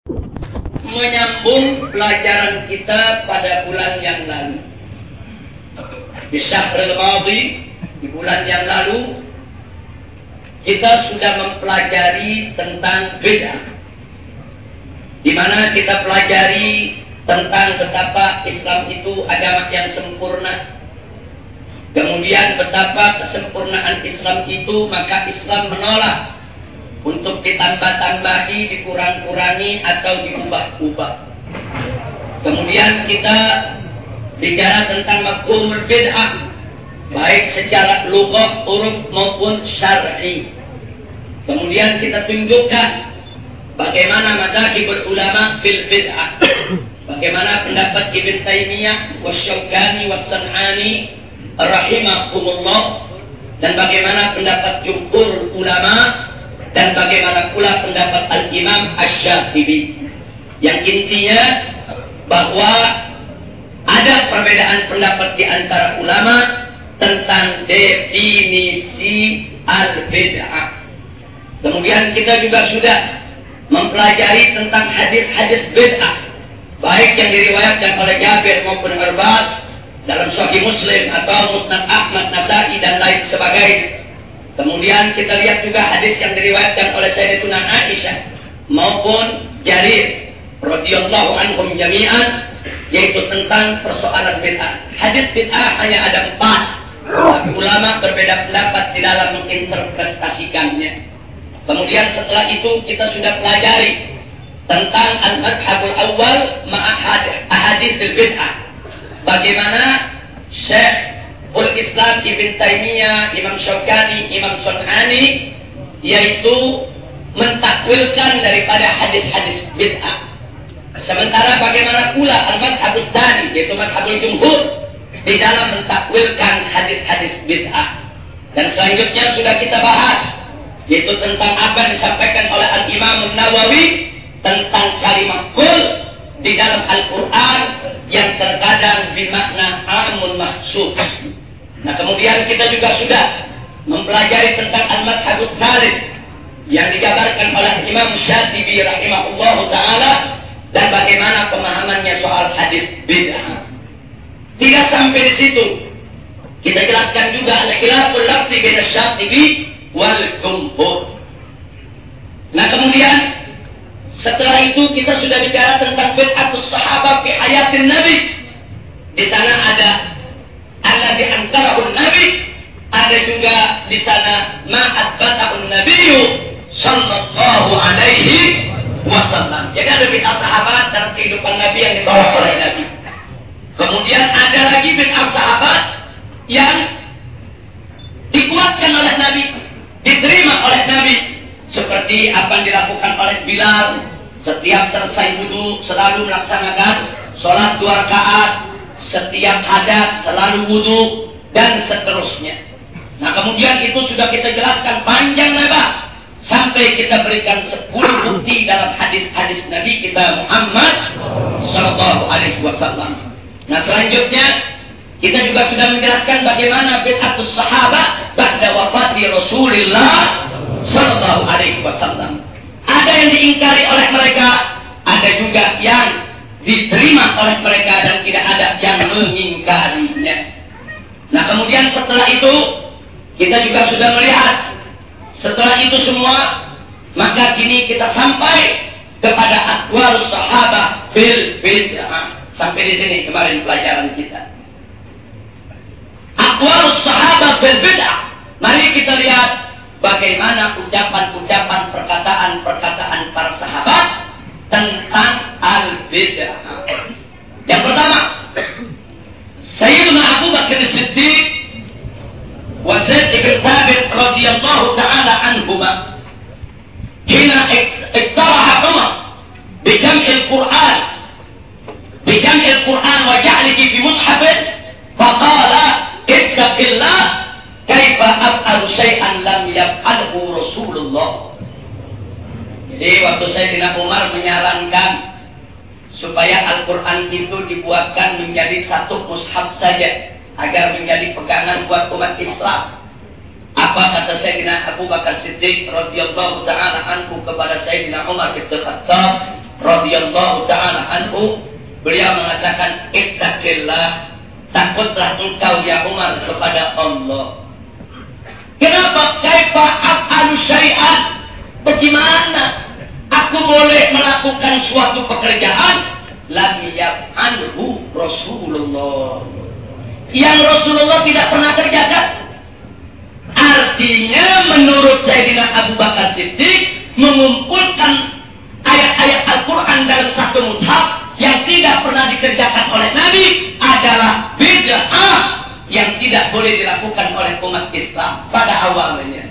Menyambung pelajaran kita pada bulan yang lalu. Di Syahrul Madhi, di bulan yang lalu, kita sudah mempelajari tentang bid'ah, di mana kita pelajari tentang betapa Islam itu agama yang sempurna. Kemudian betapa kesempurnaan Islam itu, maka Islam menolak untuk ditambah-tambahi, dikurang-kurangi atau diubah-ubah. Kemudian kita bicara tentang mafhumul bid'ah, baik secara lugah, uruf maupun syar'i. Kemudian kita tunjukkan bagaimana madzhabul ulama fil bid'ah, bagaimana pendapat Ibn Taimiyah, Wasyaukani, Wassan'ani rahimahumullah, dan bagaimana pendapat jumhur ulama, dan bagaimana pula pendapat Al-Imam Asy-Syafi'i. Yang intinya bahwa ada perbedaan pendapat di antara ulama tentang definisi al-bid'ah. Kemudian kita juga sudah mempelajari tentang hadis-hadis bid'ah, baik yang diriwayatkan oleh Jabir maupun Abbas dalam Sahih Muslim atau Musnad Ahmad, Nasa'i dan lain sebagainya. Kemudian kita lihat juga hadis yang diriwayatkan oleh Sayyidatuna Aisyah maupun Jarir radhiyallahu anhum jami'an, yaitu tentang persoalan bid'ah. Hadis bid'ah hanya ada 4, tapi ulama berbeda pendapat di dalam menginterpretasikannya. Kemudian setelah itu kita sudah pelajari tentang al-madhhabul awal ahadits bid'ah. Bagaimana Syekhul Islam Ibn Taimiyah, Imam Syaukani, Imam Sun'ani, yaitu mentakwilkan daripada hadis-hadis bid'ah. Sementara bagaimana pula al-madhhabul tsani, yaitu madhhabul jumhur, di dalam mentakwilkan hadis-hadis bid'ah. Dan selanjutnya sudah kita bahas, yaitu tentang apa yang disampaikan oleh Al-Imam Nawawi tentang kalimat kul di dalam Al-Quran yang terkadang bermakna amun mahsus. Nah, kemudian kita juga sudah mempelajari tentang al-madhhabut tsalits yang digambarkan oleh Imam Syatibi rahimahullahu taala, dan bagaimana pemahamannya soal hadis bid'ah. Tidak sampai di situ, kita jelaskan juga al-khilaful lafzi baina Syatibi wal jumhur. Nah, kemudian setelah itu kita sudah bicara tentang bid'atus sahabat fi hayatin Nabi. Di sana ada alladzi ankarahun Nabi, ada juga di sana ma'at batahun Nabiyyu sallallahu alaihi wasallam. Jadi ada bid'ah sahabat dalam kehidupan Nabi yang ditolak oleh Nabi. Kemudian ada lagi bid'ah sahabat yang dikuatkan oleh Nabi, diterima oleh Nabi, seperti apa yang dilakukan oleh Bilal. Setiap selesai wudu selalu melaksanakan sholat 2 rakaat, setiap hadas selalu wudu, dan seterusnya. Nah, kemudian itu sudah kita jelaskan panjang lebar sampai kita berikan 10 bukti dalam hadis-hadis Nabi kita Muhammad sallallahu alaihi wasallam. Nah, selanjutnya kita juga sudah menjelaskan bagaimana bid'atus sahabat ba'da wafati Rasulullah sallallahu alaihi wasallam. Ada yang diingkari oleh mereka, ada juga yang diterima oleh mereka, dan tidak ada yang mengingkarinya. Nah, kemudian setelah itu kita juga sudah melihat, setelah itu semua, maka kini kita sampai kepada aqwalus sahabat fil bid'ah. Sampai di sini kemarin pelajaran kita. Aqwalus sahabat fil bid'ah. Mari kita lihat bagaimana ucapan-ucapan, perkataan-perkataan para sahabat tentang al-bid'ah. Yang pertama, Sayyidina Abu Bakar As-Siddiq wa Zaid bin Thabit radhiyallahu ta'ala anhuma hina iktaraha Umar bijam'il Qur'an wa ja'lihi fi mushafin faqala ittaqillah kaifa af'alu syai'an lam yaf'alhu Rasulullah. Jadi waktu Sayyidina Umar menyarankan supaya Al-Quran itu dibuatkan menjadi satu mushaf saja agar menjadi pegangan buat umat Islam, apa kata Sayyidina Abu Bakar Siddiq radhiyallahu ta'ala anhu kepada Sayyidina Umar bin Khattab radhiyallahu taala anhu, beliau mengatakan, ittaqillah, takutlah engkau ya Umar kepada Allah. Kenapa? Kaifa af'alu syai'an? Bagaimana aku boleh melakukan suatu pekerjaan lam yaf'alhu Rasulullah, yang Rasulullah tidak pernah kerjakan? Artinya menurut Sayyidina Abu Bakar Siddiq, mengumpulkan ayat-ayat Al-Quran dalam satu mushaf yang tidak pernah dikerjakan oleh Nabi adalah bid'ah yang tidak boleh dilakukan oleh umat Islam pada awalnya.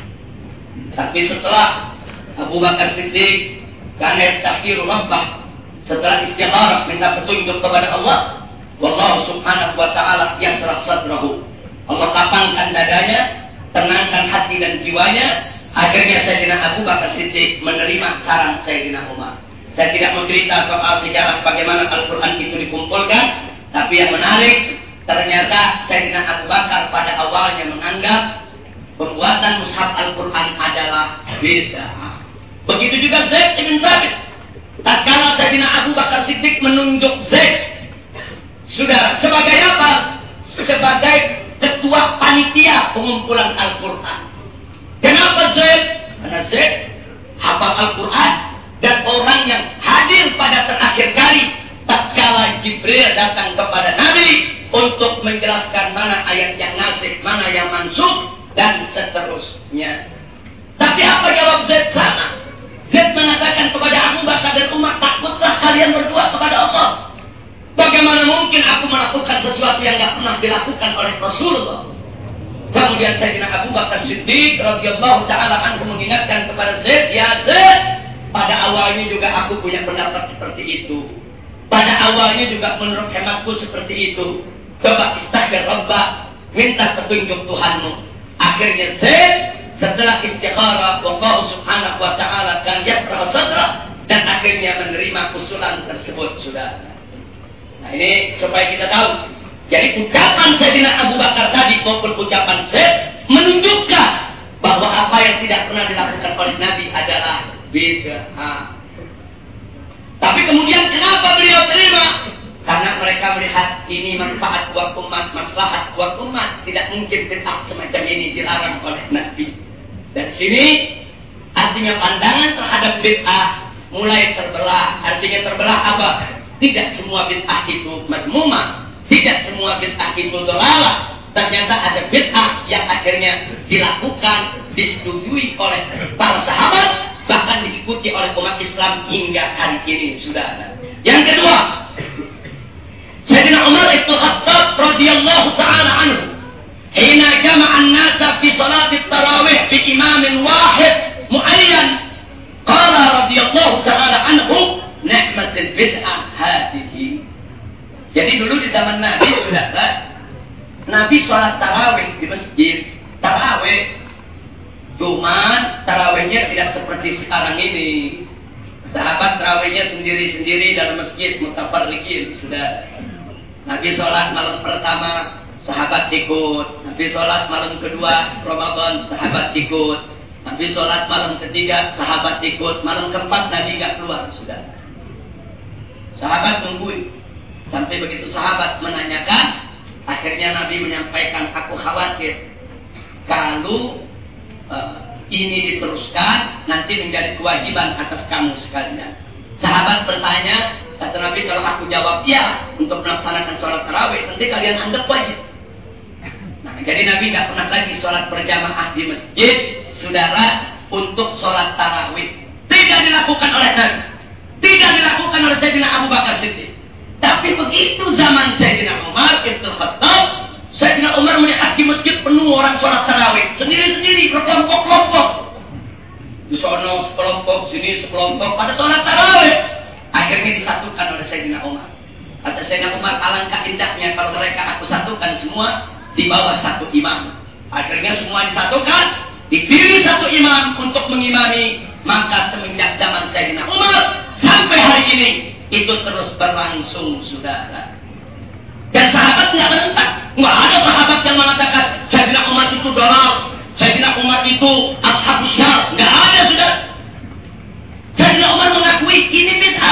Tapi setelah Abu Bakar Siddiq karena yastaghfiru rabbah, setelah istikharah minta petunjuk kepada Allah, wallahu subhanahu wa ta'ala yasrah sadrahu, Allah lapangkan dadanya, tenangkan hati dan jiwanya. Akhirnya Sayyidina Abu Bakar Siddiq menerima saran Sayyidina Umar. Saya tidak mencerita soal sejarah bagaimana Al-Quran itu dikumpulkan, tapi yang menarik, ternyata Sayyidina Abu Bakar pada awalnya menganggap pembuatan mushaf Al-Quran adalah bid'ah. Begitu juga Zaid bin Thabit. Tatkala Sayyidina Abu Bakar Siddiq menunjuk Zaid, saudara, sebagai apa? Sebagai ketua panitia pengumpulan Al-Quran. Kenapa Zaid? Karena Zaid hafal Al-Quran dan orang yang hadir pada terakhir kali tatkala Jibril datang kepada Nabi untuk menjelaskan mana ayat yang nasikh, mana yang mansukh, dan seterusnya. Tapi apa jawab Zaid? Sama. Zaid mengatakan kepada Abu Bakar dan Umar, takutlah kalian berdua kepada Allah. Bagaimana mungkin aku melakukan sesuatu yang tidak pernah dilakukan oleh Rasulullah? Kemudian Sayyidina Abu Bakar Siddiq radhiyallahu taala anhu mengingatkan kepada Zaid, ya Zaid, pada awalnya juga aku punya pendapat seperti itu. Pada awalnya juga menurut hematku seperti itu. Coba istaghfir rabbak, minta petunjuk Tuhanmu. Akhirnya Zaid setelah istikharah, Allah subhanahu wa ta'ala kan yasrah sadra, dan akhirnya menerima usulan tersebut, saudara. Nah ini supaya kita tahu. Jadi ucapan Sayyidina Abu Bakar tadi maupun ucapan Zaid menunjukkan bahwa apa yang tidak pernah dilakukan oleh Nabi adalah bid'ah. Tapi kemudian kenapa beliau terima? Karena mereka melihat ini manfaat buat umat, maslahat buat umat. Tidak mungkin bid'ah semacam ini dilarang oleh Nabi. Dari sini artinya pandangan terhadap bid'ah mulai terbelah. Artinya terbelah apa? Tidak semua bid'ah itu madmumah, tidak semua bid'ah itu dhalalah. Ternyata ada bid'ah yang akhirnya dilakukan, disetujui oleh para sahabat, bahkan diikuti oleh umat Islam hingga hari ini, saudara. Yang kedua, Sayyidina Umar ibn Khattab radhiyallahu ta'ala anhu, hina jama'an nasa fi salat tarawih bi imamin wahid muayyan, qala radhiyallahu ta'ala anhu, ni'matul bid'ah hadhihi. Jadi dulu di zaman Nabi, saudara, Nabi sholat tarawih di masjid, tarawih. Cuman tarawihnya tidak seperti sekarang ini. Sahabat tarawihnya sendiri-sendiri dalam masjid, mutafarriqin, sudah. Nabi sholat malam pertama, sahabat ikut. Nabi sholat malam kedua, Ramadan, sahabat ikut. Nabi sholat malam ketiga, sahabat ikut. Malam keempat Nabi nggak keluar, sudah. Sahabat nungguin. Sampai begitu sahabat menanyakan, akhirnya Nabi menyampaikan, aku khawatir kalau ini diteruskan nanti menjadi kewajiban atas kamu sekalian. Sahabat bertanya, kata Nabi, kalau aku jawab ya untuk melaksanakan sholat tarawih, nanti kalian anggap wajib. Nah, jadi Nabi tidak pernah lagi sholat berjamaah di masjid, saudara, untuk sholat tarawih. Tidak dilakukan oleh Nabi, tidak dilakukan oleh Sayyidina Abu Bakar Siddiq. Tapi begitu zaman Sayyidina Umar ibn Khattab, Sayyidina Umar melihat di masjid penuh orang sholat tarawih, sendiri-sendiri, berkelompok-kelompok. Di sana sekelompok, sini sekelompok, pada sholat tarawih. Akhirnya disatukan oleh Sayyidina Umar. Kata Sayyidina Umar, alangkah indahnya kalau mereka aku satukan semua di bawah satu imam. Akhirnya semua disatukan, dipilih satu imam untuk mengimami. Maka semenjak zaman Sayyidina Umar sampai hari ini, itu terus berlangsung, saudara. Dan sahabat tidak menentang. Nggak ada sahabat yang mengatakan Sayyidina Umar itu dalal, Sayyidina Umar itu ashabus syar. Nggak ada, saudara. Sayyidina Umar mengakui ini bid'ah.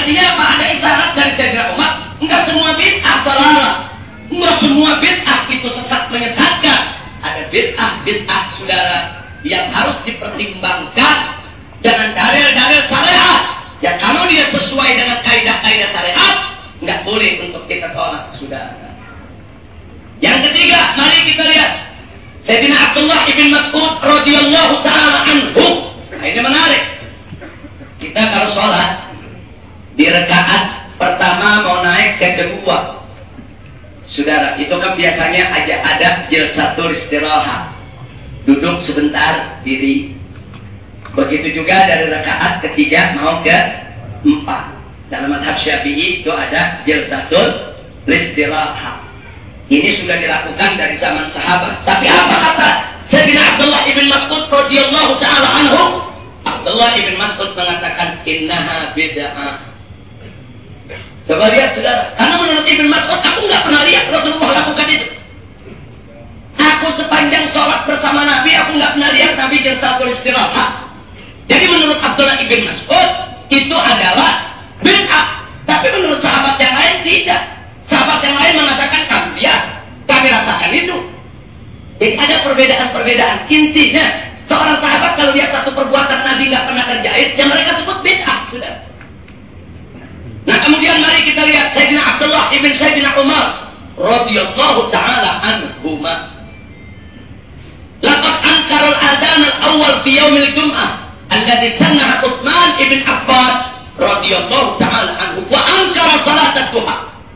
Artinya apa? Ada isyarat dari Sayyidina Umar. Enggak semua bid'ah dalalah. Enggak semua bid'ah itu sesat menyesatkan. Ada bid'ah saudara yang harus dipertimbangkan dengan dalil-dalil syariat. Ya kalau dia sesuai dengan kaidah-kaidah syariat, enggak boleh untuk kita tolak, saudara. Yang ketiga, mari kita lihat Sayyidina Abdullah ibn Mas'ud radhiyallahu taala anhu. Nah, ini menarik. Kita kalau sholat di rakaat pertama mau naik ke kedua, saudara, itu kan biasanya ada jalsatul istirahat, duduk sebentar diri. Begitu juga dari rakaat ketiga mau ke empat. Dalam mazhab Syafi'i itu ada jalsatul istirahat. Ini sudah dilakukan dari zaman sahabat. Tapi apa kata Sayyidina Abdullah ibn Mas'ud radhiyallahu taala anhu? Abdullah ibn Mas'ud mengatakan innaha bid'ah. Coba lihat saudara, karena menurut Ibn Mas'ud aku nggak pernah lihat Rasulullah lakukan itu. Aku sepanjang sholat bersama Nabi, aku nggak pernah lihat Nabi jalsatul istirahat. Jadi menurut Abdullah ibn Mas'ud itu adalah bid'ah. Tapi menurut sahabat yang lain tidak. Sahabat yang lain mengatakan kami rasakan itu. Jadi ada perbedaan-perbedaan. Intinya seorang sahabat kalau lihat satu perbuatan Nabi nggak pernah kerjain, yang mereka sebut bid'ah, sudah. Nah kemudian mari kita lihat Sayyidina Abdullah ibn Sayyidina Umar radhiyallahu taala anhuma. Laqad ankara al-adhan al-awwal fi yaum al-jum'ah alladhi sannaha Utsman ibn Affan radhiyallahu taala anhu wa ankara salat ad-duha.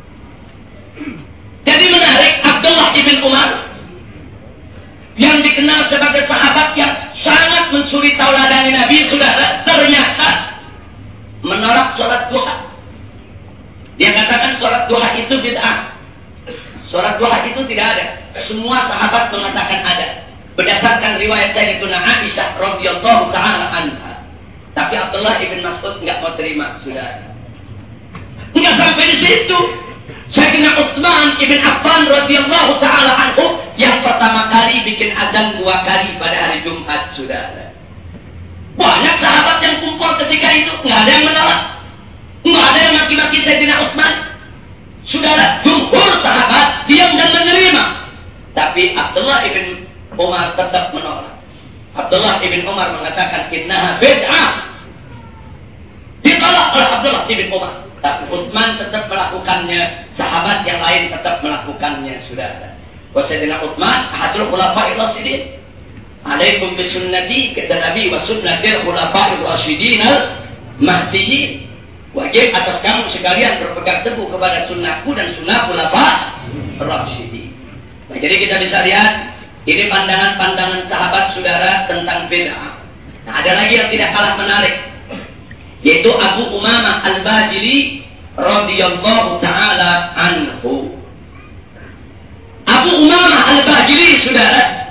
Jadi menarik, Abdullah ibn Umar yang dikenal sebagai sahabat yang sangat mencuri tauladani Nabi, saudara, ternyata menolak salat duha. Dia katakan sholat duha itu bid'ah. Sholat duha itu tidak ada. Semua sahabat mengatakan ada. Berdasarkan riwayat Sayyidatuna Aisyah radhiyallahu taala anha. Tapi Abdullah ibn Mas'ud enggak mau terima, sudah. Enggak sampai di situ. Sayyidina Utsman ibn Affan radhiyallahu taala anhu yang pertama kali bikin azan 2 kali pada hari Jumat, sudah. Banyak sahabat yang kumpul ketika itu, enggak ada yang menolak. Enggak ada yang maki-maki Sayyidina Utsman. Saudara, jumhur sahabat diam dan menerima. Tapi Abdullah ibn Umar tetap menolak. Abdullah ibn Umar mengatakan innaha bid'ah. Ditolak oleh Abdullah ibn Umar. Tapi Utsman tetap melakukannya. Sahabat yang lain tetap melakukannya, saudara. Wa Sayyidina Utsman ahadul khulafa'ir rasyidin. Alaikum bisunnati kata Nabi wa sunnatil khulafa'ir rasyidin al-mahdiyyin. Wajib atas kamu sekalian berpegang teguh kepada sunnahku dan sunnah khulafa'ir rasyidin. Nah, jadi kita bisa lihat ini pandangan-pandangan sahabat saudara tentang bid'ah. Nah, ada lagi yang tidak kalah menarik, yaitu Abu Umamah Al-Bahili radhiyallahu taala anhu. Abu Umamah Al-Bahili saudara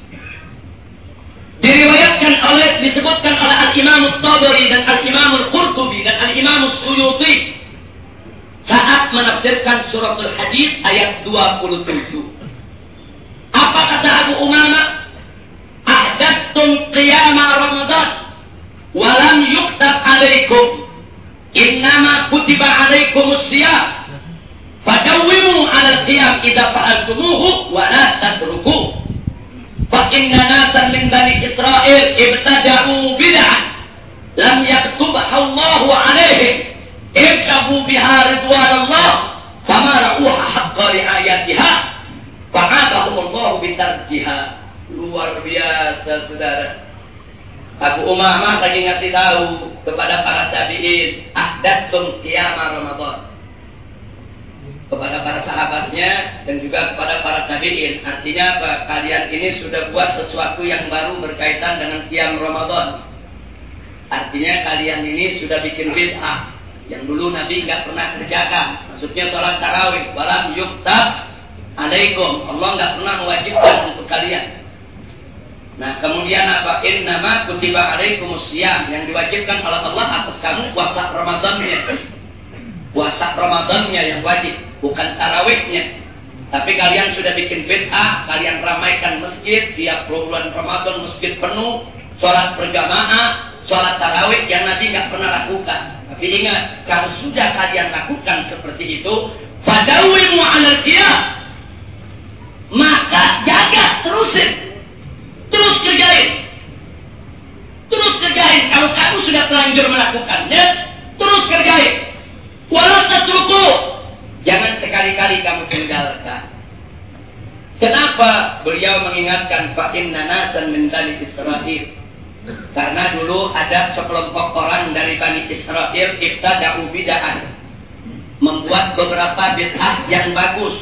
disebutkan oleh Al-Imam At-Tabari dan Al-Imam Al-Qurtubi dan Al-Imam As-Suyuti saat menafsirkan suratul Hadid ayat 27. Apa kata Abu Umamah? Ahdatstum qiyama Ramadan wa lam yuktab alaikum innama kutiba alaikumus siyam fadawwimu 'ala al-qiyam idza fa'altumuhu wa la tatrukuhu. فَإِنَّ نَاسًا مِنْ بَنِي إِسْرَائِيلَ ابْتَدَعُوا بِدْعًا لَمْ يَكْتُبْهَا اللَّهُ عَلَيْهِمْ ابْتَغُوا بِهَا رِضْوَانَ اللَّهِ فَمَا رَأُوهَا حَقَّ رِعَايَتِهَا فَعَاقَبَهُمُ اللَّهُ بِتَرْكِهَا. Luar biasa, saudara. Abu Umamah lagi ngasih tahu kepada para tabi'in, ahdatsum qiyama Ramadan, kepada para sahabatnya dan juga kepada para tabi'in. Artinya apa? Kalian ini sudah buat sesuatu yang baru berkaitan dengan qiyam Ramadan. Artinya kalian ini sudah bikin bid'ah yang dulu Nabi nggak pernah kerjakan. Maksudnya sholat tarawih, walam yuktab alaikum. Allah nggak pernah mewajibkan untuk kalian. Nah kemudian apa? Innama kutiba alaikumus siyam, yang diwajibkan oleh Allah atas kamu puasa Ramadannya. Puasa Ramadannya yang wajib, bukan tarawihnya. Tapi kalian sudah bikin bid'ah, kalian ramaikan masjid tiap bulan Ramadan, masjid penuh, sholat berjamaah, sholat tarawih yang Nabi nggak pernah lakukan. Tapi ingat, kalau sudah kalian lakukan seperti itu, fadawimu 'alal qiyam, maka jaga, terusin. Terus kerjain. Terus kerjain. Kalau kamu sudah terlanjur melakukannya, terus kerjain. Wala tatruku. Jangan sekali-kali kamu tinggalkan. Kenapa beliau mengingatkan fa inna nasan min Bani Israil? Karena dulu ada sekelompok orang dari Bani Israil ibtada'u bid'ah, membuat beberapa bid'ah yang bagus.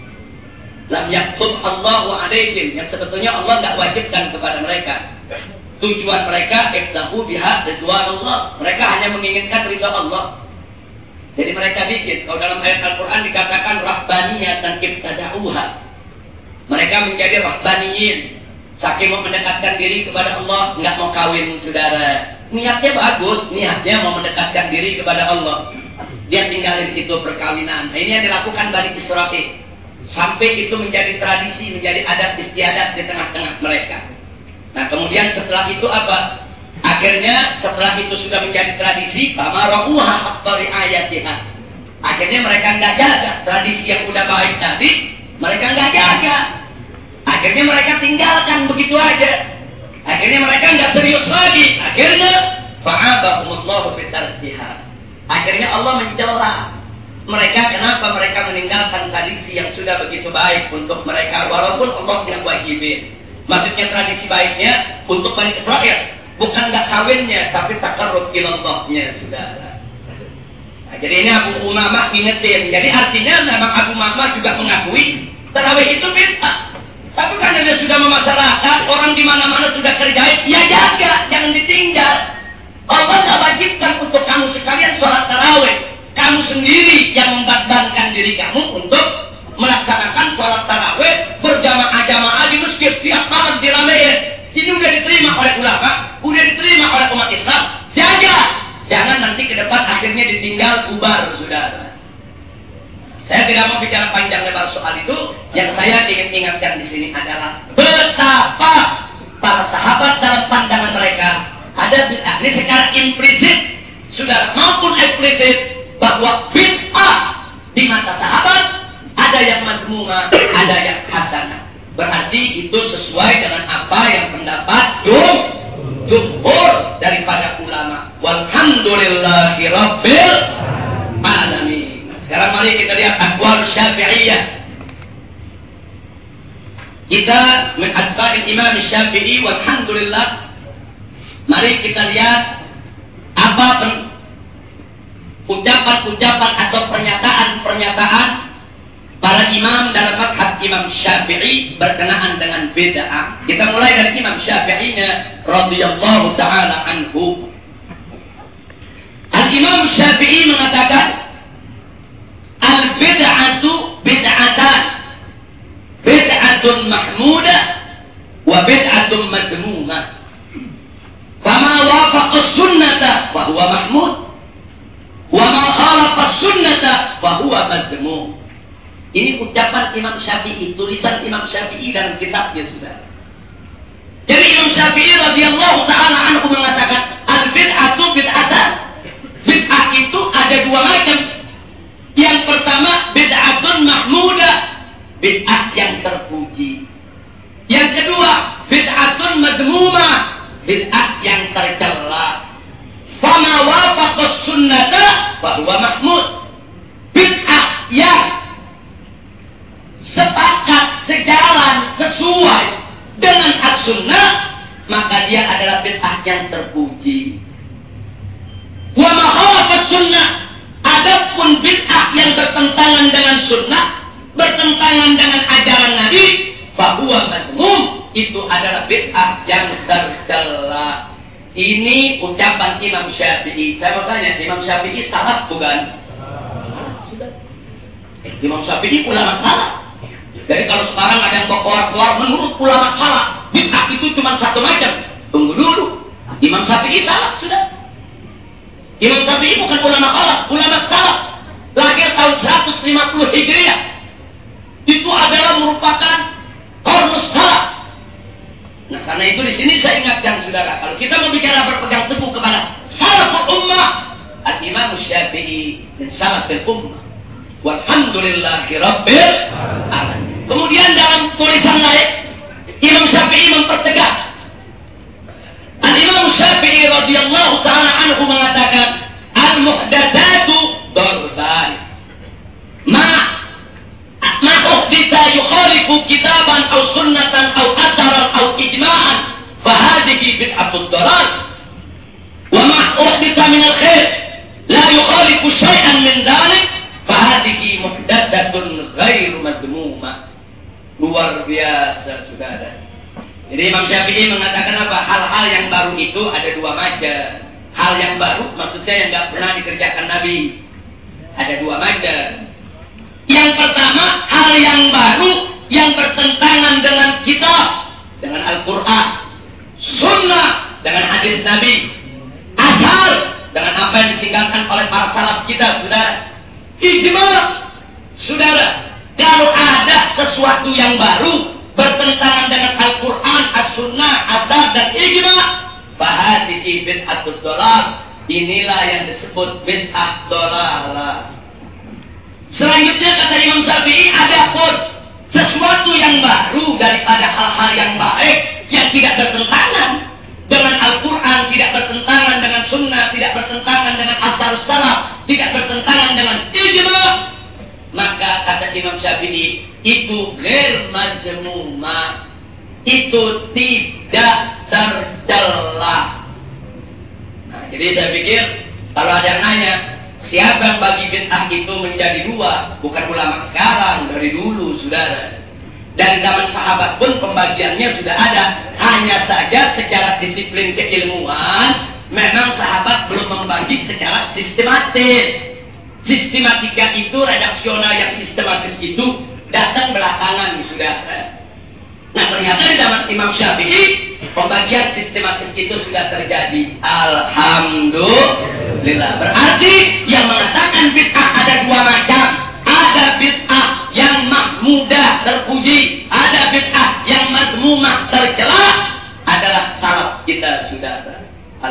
Lam yaktub Allahu alaihim, yang sebetulnya Allah tidak wajibkan kepada mereka. Tujuan mereka ibtaghu biha ridwanullah. Mereka hanya menginginkan ridha Allah. Jadi mereka bikin. Kalau dalam ayat Al-Quran dikatakan rahbaniyatan ibtada'uha. Mereka menjadi rahbaniyin. Saking mau mendekatkan diri kepada Allah, nggak mau kawin, saudara. Niatnya bagus, niatnya mau mendekatkan diri kepada Allah. Dia tinggalin itu perkawinan. Nah, ini yang dilakukan Bani Israil. Sampai itu menjadi tradisi, menjadi adat istiadat di tengah-tengah mereka. Nah, kemudian setelah itu apa? Akhirnya setelah itu sudah menjadi tradisi, famarauha haqqa riayatiha. Akhirnya mereka nggak jaga tradisi yang udah baik tadi. Mereka nggak jaga. Akhirnya mereka tinggalkan begitu aja. Akhirnya mereka nggak serius lagi. Akhirnya fa'abahumullahu bitarkiha. Akhirnya Allah mencela mereka. Kenapa mereka meninggalkan tradisi yang sudah begitu baik untuk mereka, walaupun Allah yang wajibin. Maksudnya tradisi baiknya untuk Bani Israil, bukan nggak kawinnya, tapi takarrub ilallahnya, saudara. Nah, jadi ini Abu Umamah ingetin. Jadi artinya memang Abu Umamah juga mengakui tarawih itu bid'ah. Tapi karena dia sudah memasyarakat, orang di mana-mana sudah kerjain, ya jaga, jangan ditinggal. Allah tidak wajibkan untuk kamu sekalian sholat tarawih. Kamu sendiri yang membebankan diri kamu untuk melaksanakan sholat tarawih berjamaah-jamaah di masjid tiap malam diramein. Ini udah diterima oleh ulama, udah diterima oleh umat Islam. Jaga, jangan nanti ke depan akhirnya ditinggal bubar, saudara. Saya tidak mau bicara panjang lebar soal itu. Yang saya ingin ingatkan di sini adalah betapa para sahabat dalam pandangan mereka ada bid'ah. Ini secara implisit, saudara, maupun eksplisit, bahwa bid'ah di mata sahabat ada yang mazmumah, ada yang hasanah. Berarti itu sesuai dengan apa yang pendapat jumhur daripada ulama. Walhamdulillahi rabbil alamin. Sekarang mari kita lihat aqwal Syafi'iyah. Kita min atba'il Imam Syafi'i walhamdulillah. Mari kita lihat apa ucapan-ucapan atau pernyataan-pernyataan para imam dalam mazhab Imam Syafi'i berkenaan dengan bid'ah. Kita mulai dari Imam Syafi'inya radhiyallahu taala anhu. Al-Imam Syafi'i mengatakan al-bid'atu bid'atan, bid'atun mahmudah wa bid'atun madmumah. Fama wafaqa sunnata fa huwa mahmud wa ma khalafa sunnata fa huwa madmum. Ini ucapan Imam Syafi'i, tulisan Imam Syafi'i dalam kitabnya, sudah. Jadi Imam Syafi'i radhiyallahu taala anhu mengatakan al-bid'atu bid'atan. Bid'ah itu ada dua macam. Yang pertama bid'atun mahmudah, bid'ah yang terpuji. Yang kedua bid'atun madmumah, bid'ah yang tercela. Fama wafaqa sunnata fa huwa mahmud. Bid'ah yang sepakat, sejalan, sesuai dengan as-sunnah, maka dia adalah bid'ah yang terpuji. Wa ma khalafa sunnah, adapun bid'ah yang bertentangan dengan sunnah, bertentangan dengan ajaran Nabi, fa huwa madmum, itu adalah bid'ah yang tercela. Ini ucapan Imam Syafi'i. Saya mau tanya, Imam Syafi'i salaf bukan? Sudah. Imam Syafi'i ulama salaf. Jadi kalau sekarang ada yang keluar menurut ulama salaf, bid'ah itu cuma satu macam. Tunggu dulu. Imam Syafi'i salaf sudah. Imam Syafi'i bukan ulama salaf, ulama salaf. Lahir tahun 150 Hijriah. Itu adalah merupakan qarnus salaf. Nah, karena itu di sini saya ingatkan saudara, kalau kita mau bicara berpegang teguh kepada salaful ummah, al-Imam Syafi'i dan salaful ummah. Walhamdulillahi rabbil alamin. Kemudian dalam tulisan lain, Imam Syafi'i mempertegas. Al-Imam Syafi'i radhiyallahu ta'ala anhu mengatakan, al-muhdatsatu darban. Ma uhditha yukhalifu kitaban aw sunnatan aw atharan aw ijma'an fahadhihi bid'atud dalal. Wa ma uhditha min al-khair la yukhalifu syai'an min dhalik fahadhihi muhdatsatun ghairu madhmumah. Luar biasa saudara. Jadi Imam Syafi'i mengatakan apa? Hal-hal yang baru itu ada dua macam. Hal yang baru maksudnya yang tidak pernah dikerjakan Nabi. Ada dua macam. Yang pertama, hal yang baru yang bertentangan dengan kitab, dengan Al-Quran, sunnah, dengan hadis Nabi, asal dengan apa yang ditinggalkan oleh para salaf kita, saudara. Ijma, saudara. Kalau ada sesuatu yang baru bertentangan dengan Al-Quran, As-Sunnah, Asar, dan Ijma, fahadihi bid'atud dhalal. Inilah yang disebut bid'ah dhalalah. Selanjutnya kata Imam Syafi'i, ada pun sesuatu yang baru daripada hal-hal yang baik yang tidak bertentangan dengan Al-Quran, tidak bertentangan dengan Sunnah, tidak bertentangan dengan Asar Salaf, tidak bertentangan dengan Ijma, maka kata Imam Syafi'i itu ghair mazmumah, itu tidak tercela. Nah, jadi saya pikir kalau ada yang nanya siapa yang bagi bid'ah itu menjadi dua, bukan ulama sekarang, dari dulu saudara. Dari zaman sahabat pun pembagiannya sudah ada. Hanya saja secara disiplin keilmuan memang sahabat belum membagi secara sistematis. Sistematika itu, redaksional yang sistematis itu datang belakangan saudara. Nah, ternyata di zaman Imam Syafi'i pembagian sistematis itu sudah terjadi. Alhamdulillah. Berarti yang mengatakan bid'ah ada dua macam. Ada bid'ah yang mahmudah terpuji, ada bid'ah yang mazmumah tercela. Adalah salaf kita saudara.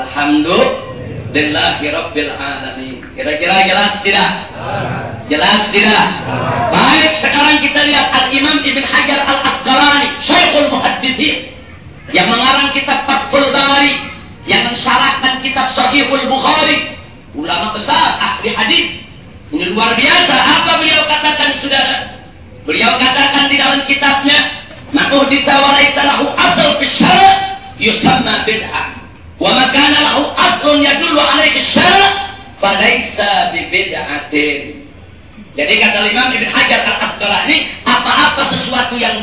Alhamdulillahi rabbil alamin. Kira-kira jelas tidak? Jelas tidak? Baik, sekarang kita lihat Al-Imam Ibn Hajar Al-Asqalani, Syekhul Muhaddithin, yang mengarang kitab Fathul Bari, yang mensyarahkan kitab Sahihul Bukhari, ulama besar, ahli hadis. Ini luar biasa. Apa beliau katakan saudara? Beliau katakan di dalam kitabnya, "Ma'uhditha wa laysa lahu asl fi syara' yusamma bid'ah. Wa ma kana lahu aslun yadullu 'alaihi syara' fa laysa bi bid'atin." Jadi kata Imam Ibn Hajar Al-Asqalani, apa-apa sesuatu yang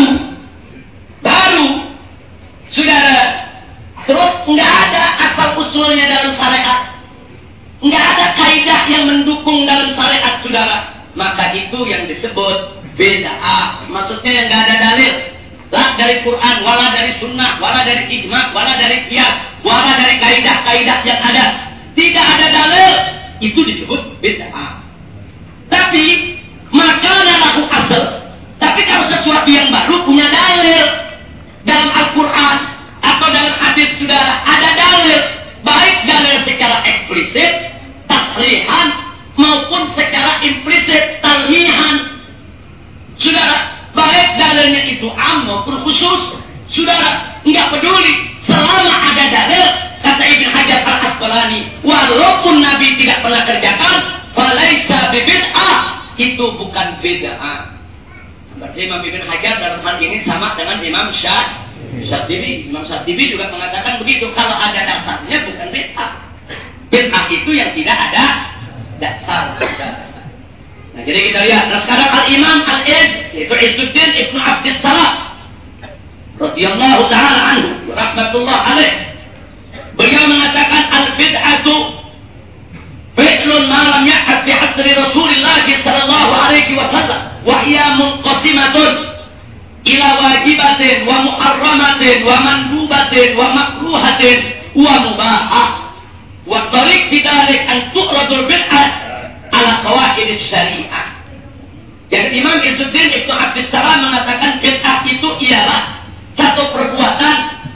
baru, saudara, terus nggak ada asal usulnya dalam syariat, nggak ada kaidah yang mendukung dalam syariat, saudara, maka itu yang disebut bid'ah. Maksudnya yang nggak ada dalil, lah dari Quran, wala dari Sunnah, wala dari ijma, wala dari qiyas, wala dari kaidah-kaidah yang ada, tidak ada dalil, itu disebut bid'ah. Tapi maka lahu asal. Tapi kalau sesuatu yang baru punya dalil dalam Al-Quran atau dalam hadis saudara, ada dalil, baik dalil secara eksplisit tasrihan maupun secara implisit talmihan, saudara, baik dalilnya itu am maupun khusus, saudara, enggak peduli selama ada dalil. Kata Ibn Hajar Al-Asqalani, walaupun Nabi tidak pernah kerjakan, falaisa bid'ah, itu bukan bid'ah. Berarti Imam Ibn Hajar dalam hal ini sama dengan Imam Syatibi. Imam Syatibi juga mengatakan begitu, kalau ada dasarnya bukan bid'ah. Bid'ah itu yang tidak ada dasar. Nah, jadi kita lihat. Nah, sekarang Al-Imam Al-Iz, yaitu Izzuddin Ibnu Abdissalam radhiyallahu ta'ala anhu, rahmatullah alaih, beliau mengatakan al-bid'atu fi'lun ma lam ya'at fi asri Rasulillah sallallahu alaihi wasallam wa hiya munqasimatun ila wajibatin wa muharramatin wa mandubatin wa makruhatin wa mubahah wa tariq fi dzalik an tu'radul bid'ah ala qawaid syariah. Jadi Imam Izzuddin Ibnu Abdissalam mengatakan bid'ah itu ialah satu perbuatan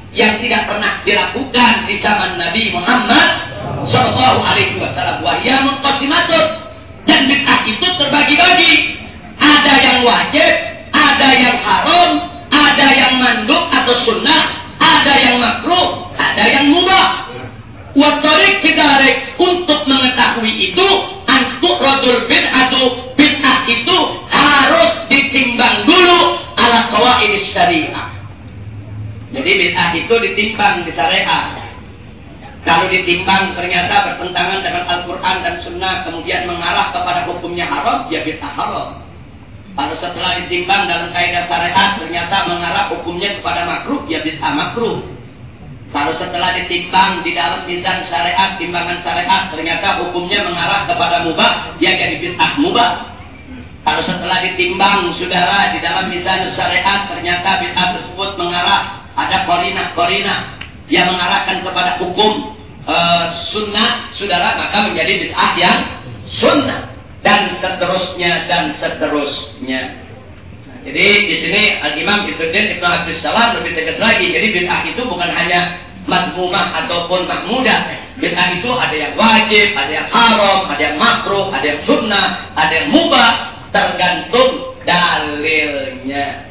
yang tidak pernah dilakukan di zaman Nabi Muhammad Sallallahu Alaihi Wasallam. Wahya munqasimatun, dan bid'ah itu terbagi-bagi. Ada yang wajib, ada yang haram, ada yang mandub atau sunnah, ada yang makruh, ada yang mubah. Wa tariq bidzalik, untuk mengetahui itu anturadul bid'atu, bid'ah itu harus ditimbang dulu ala qawaidis syariah. Jadi bid'ah itu ditimbang di syariah. Kalau ditimbang ternyata bertentangan dengan Al-Quran dan Sunnah, kemudian mengarah kepada hukumnya haram, ya bid'ah haram. Kalau setelah ditimbang dalam kaidah syariat ternyata mengarah hukumnya kepada makruh, ya bid'ah makruh. Kalau setelah ditimbang di dalam mizan syariat, timbangan syariat, ternyata hukumnya mengarah kepada mubah, ya jadi bid'ah mubah. Kalau setelah ditimbang, saudara, di dalam mizan syariat, ternyata bid'ah tersebut mengarah, ada korinah yang mengarahkan kepada hukum sunnah, saudara, maka menjadi bid'ah yang sunnah. Dan seterusnya, dan seterusnya. Jadi di sini Al-Imam Ibnu Abdus Salam lebih tegas lagi. Jadi bid'ah itu bukan hanya madmumah ataupun mahmudah. Bid'ah itu ada yang wajib, ada yang haram, ada yang makruh, ada yang sunnah, ada yang mubah, tergantung dalilnya.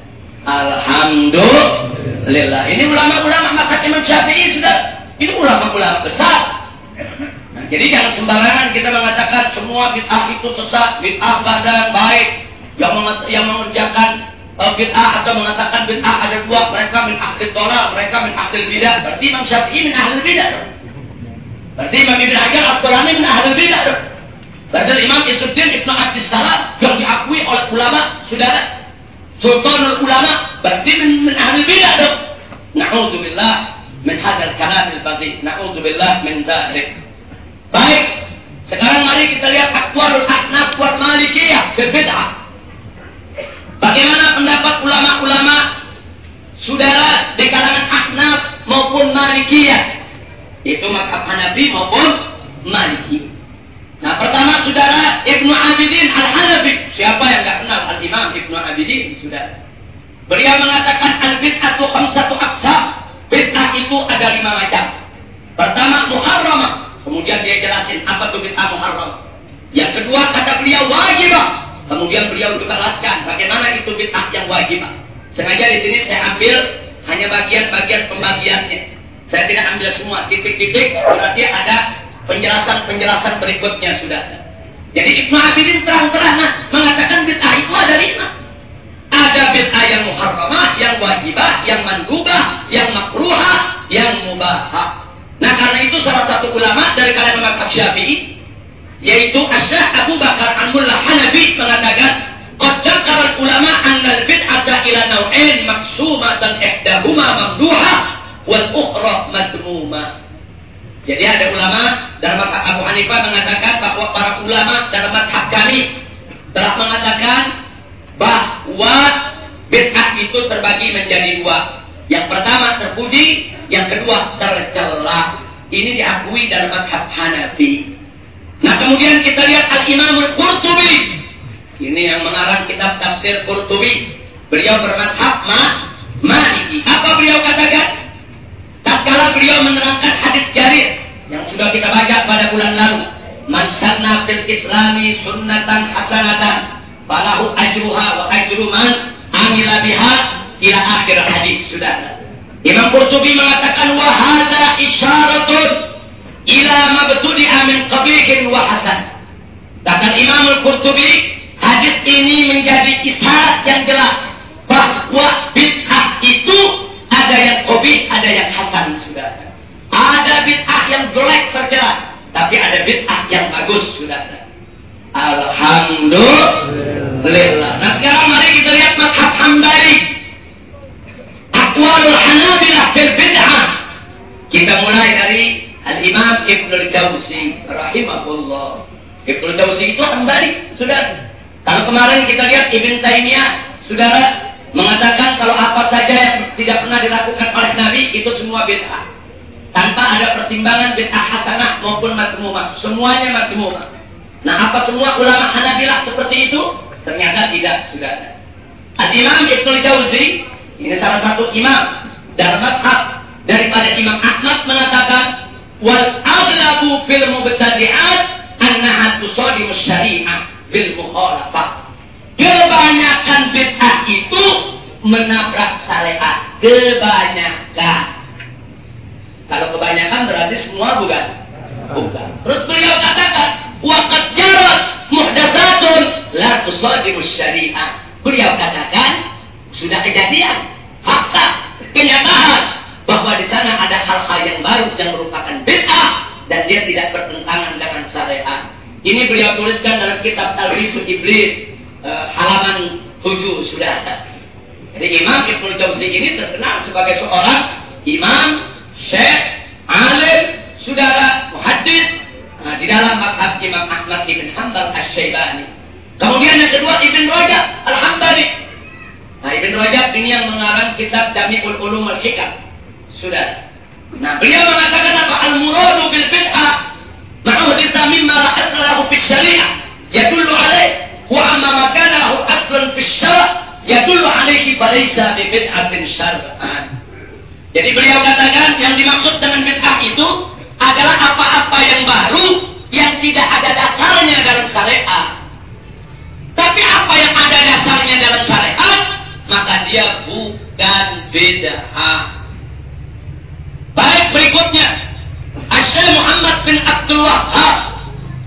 Alhamdulillah. Ini ulama-ulama mazhab Imam Syafi'i sudah. Ini ulama-ulama besar. Nah, jadi jangan sembarangan kita mengatakan semua bid'ah itu sesat, bid'ah ada baik. Yang mengerjakan bid'ah atau mengatakan bid'ah ada dua, mereka min ahli dhalal, mereka min ahli bidah. Berarti Imam Syafi'i min ahli bidah. Berarti Imam Ibnu Hajar Al-Asqalani min ahli bidah. Berarti Imam Izzuddin Ibnu Abdus Salam yang diakui oleh ulama, saudara, sultanul ulama, berarti min ahli bidah. Na'udzubillah min hadzal kalamil badhi. Na'udzubillah min dzalik. Baik, sekarang mari kita lihat aqwalul ahnaf wal malikiyah fil bid'ah. Bagaimana pendapat ulama-ulama saudara di kalangan Ahnaf maupun Malikiyah? Itu mazhab Hanafi maupun Maliki. Nah, pertama saudara Ibnu Abidin Al-Hanafi. Siapa yang enggak kenal Al-Imam Ibnu Abidin, saudara? Beliau mengatakan al-bid'atu khamsatu aqsam. Bid'ah itu ada 5 macam. Pertama muharramah. Kemudian dia jelasin apa itu bid'ah muharramah. Yang kedua kata beliau wajibah. Kemudian beliau jelaskan bagaimana itu bid'ah yang wajib. Sengaja di sini saya ambil hanya bagian-bagian pembagiannya. Saya tidak ambil semua titik-titik, berarti ada penjelasan-penjelasan berikutnya sudah. Jadi Ibnu Abidin terang-terangan mengatakan bid'ah itu ada 5. Ada bid'ah yang muharramah, yang wajibah, yang mandubah, yang makruhah, yang mubahah. Nah, karena itu salah satu ulama dari kalangan mazhab Syafi'i, yaitu Asy-Syaikh Abu Bakar Al-Mullah Hanafi, mengatakan qad dzakara ulama anna al-bid'ata ila naw'ain maqsumatan ihdahuma mamduha wal ukhra madmuma. Jadi ada ulama dalam mazhab Abu Hanifah mengatakan bahwa para ulama dalam mazhab kami telah mengatakan bahwa bid'ah itu terbagi menjadi 2. Yang pertama terpuji, yang kedua tercela. Ini diakui dalam mazhab Hanafi. Nah, kemudian kita lihat Al-Imam Al-Qurtubi. Ini yang mengarang kitab tafsir Qurtubi. Beliau bermazhab Maliki. Apa beliau katakan? Tatkala beliau menerangkan hadis Jarir yang sudah kita baca pada bulan lalu. Man sanna fil islami sunnatan hasanatan falahu ajruha wa ajru man amila biha ila akhir hadis. Sudah. Imam Qurtubi mengatakan wa hadza isyaratun ila mabtudi'a min qabihin wa hasan. Kata Imam Al-Qurtubi, hadis ini menjadi isyarat yang jelas bahwa bid'ah itu ada yang qabih, ada yang hasan, saudara. Ada bid'ah yang jelek tercela, tapi ada bid'ah yang bagus, saudara. Alhamdulillah. Nah, sekarang mari kita lihat mazhab Hambali. Aqwalul Hanabilah fil bid'ah. Kita mulai dari Al-Imam Ibnul Jauzi rahimahullah. Ibnul Jauzi itu Hambali, saudara. Kalau kemarin kita lihat Ibn Taimiyah, saudara, mengatakan kalau apa saja yang tidak pernah dilakukan oleh Nabi itu semua bid'ah. Tanpa ada pertimbangan bid'ah hasanah maupun madmumah. Semuanya madmumah. Nah, apa semua ulama Hanabilah seperti itu? Ternyata tidak, saudara. Al-Imam Ibnul Jauzi, ini salah satu imam dalam mazhab daripada Imam Ahmad mengatakan wal aghlabu fil mubtadi'at annaha tusadimu syari'ah bil mukhalafah. Kebanyakan bid'ah itu menabrak syariat. Kebanyakan. Kalau kebanyakan berarti semua bukan? Bukan. Terus beliau katakan waqad jarat muhdatsatun la tusadimu syari'ah. Beliau katakan sudah kejadian, fakta, kenyataan bahwa di sana ada hal-hal yang baru yang merupakan bid'ah dan dia tidak bertentangan dengan syariat. Ini beliau tuliskan dalam kitab Talbisul Iblis halaman 7 sudah. Jadi Imam Ibnu Jauzi ini terkenal sebagai seorang imam, syekh, alim, saudara, muhaddis di dalam mazhab Imam Ahmad ibn Hanbal Asy-Syaibani. Kemudian yang kedua Ibn Rajab Al-Hambali. Nah, Ibn Rajab ini yang mengarang kitab Jami'ul Ulum wal Hikam. Sudah. Nah, beliau mengatakan apa? Al-muradu bil bid'ah ma'uhditha mimma la asla lahu fis syari'ah yadullu alaih wa amma ma kana lahu aslan fis syara' yadullu alaihi falaysa bi bid'atin syar'an. Jadi beliau katakan yang dimaksud dengan bid'ah itu adalah apa-apa yang baru yang tidak ada dasarnya dalam syariat. Tapi apa yang ada dasarnya dalam syariat, maka dia bukan bid'ah. Baik, berikutnya Syekh Muhammad bin Abdul Wahhab.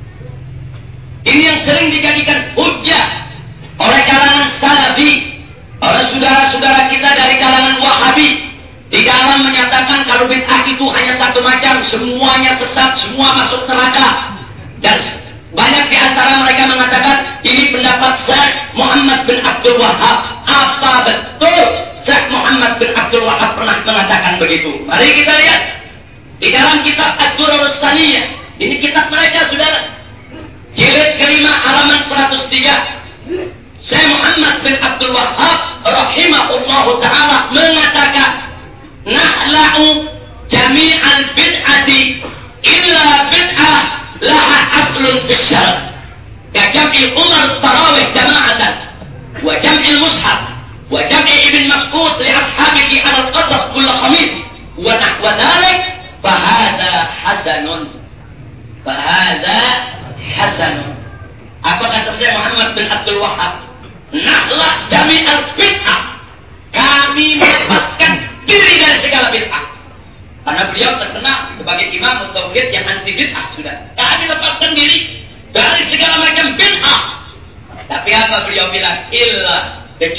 Ini yang sering dijadikan hujjah oleh kalangan Salafi, oleh saudara-saudara kita dari kalangan Wahabi, di dalam menyatakan kalau bid'ah itu hanya satu macam, semuanya sesat, semua masuk neraka. Dan banyak di antara mereka mengatakan ini pendapat Syekh Muhammad bin Abdul Wahhab. Apa betul Syekh Muhammad bin Abdul Wahhab pernah mengatakan begitu? Mari kita lihat di dalam kitab Ad-Durarus Saniyah. Ini kitab mereka, saudara. Jilid kelima halaman 103. Syekh Muhammad bin Abdul Wahhab rahimahullahu ta'ala mengatakan nahla'u jami'al bid'ati illa bid'ah laha aslun fis syara' ka jam'i umar tarawih jama'atan wa jam'il mushaf وجمع ابن مسعود لأصحابه على القصص كل خميس ونحو ذلك فهذا حسن. Apa kata Syekh Muhammad bin Abdul Wahhab? Nahlah jami'al bid'ah. Kami melepaskan diri dari segala bid'ah. Karena beliau terkenal sebagai imam tauhid yang anti bid'ah sudah. Kami lepaskan diri dari segala macam bid'ah. Tapi apa beliau bilang? Illa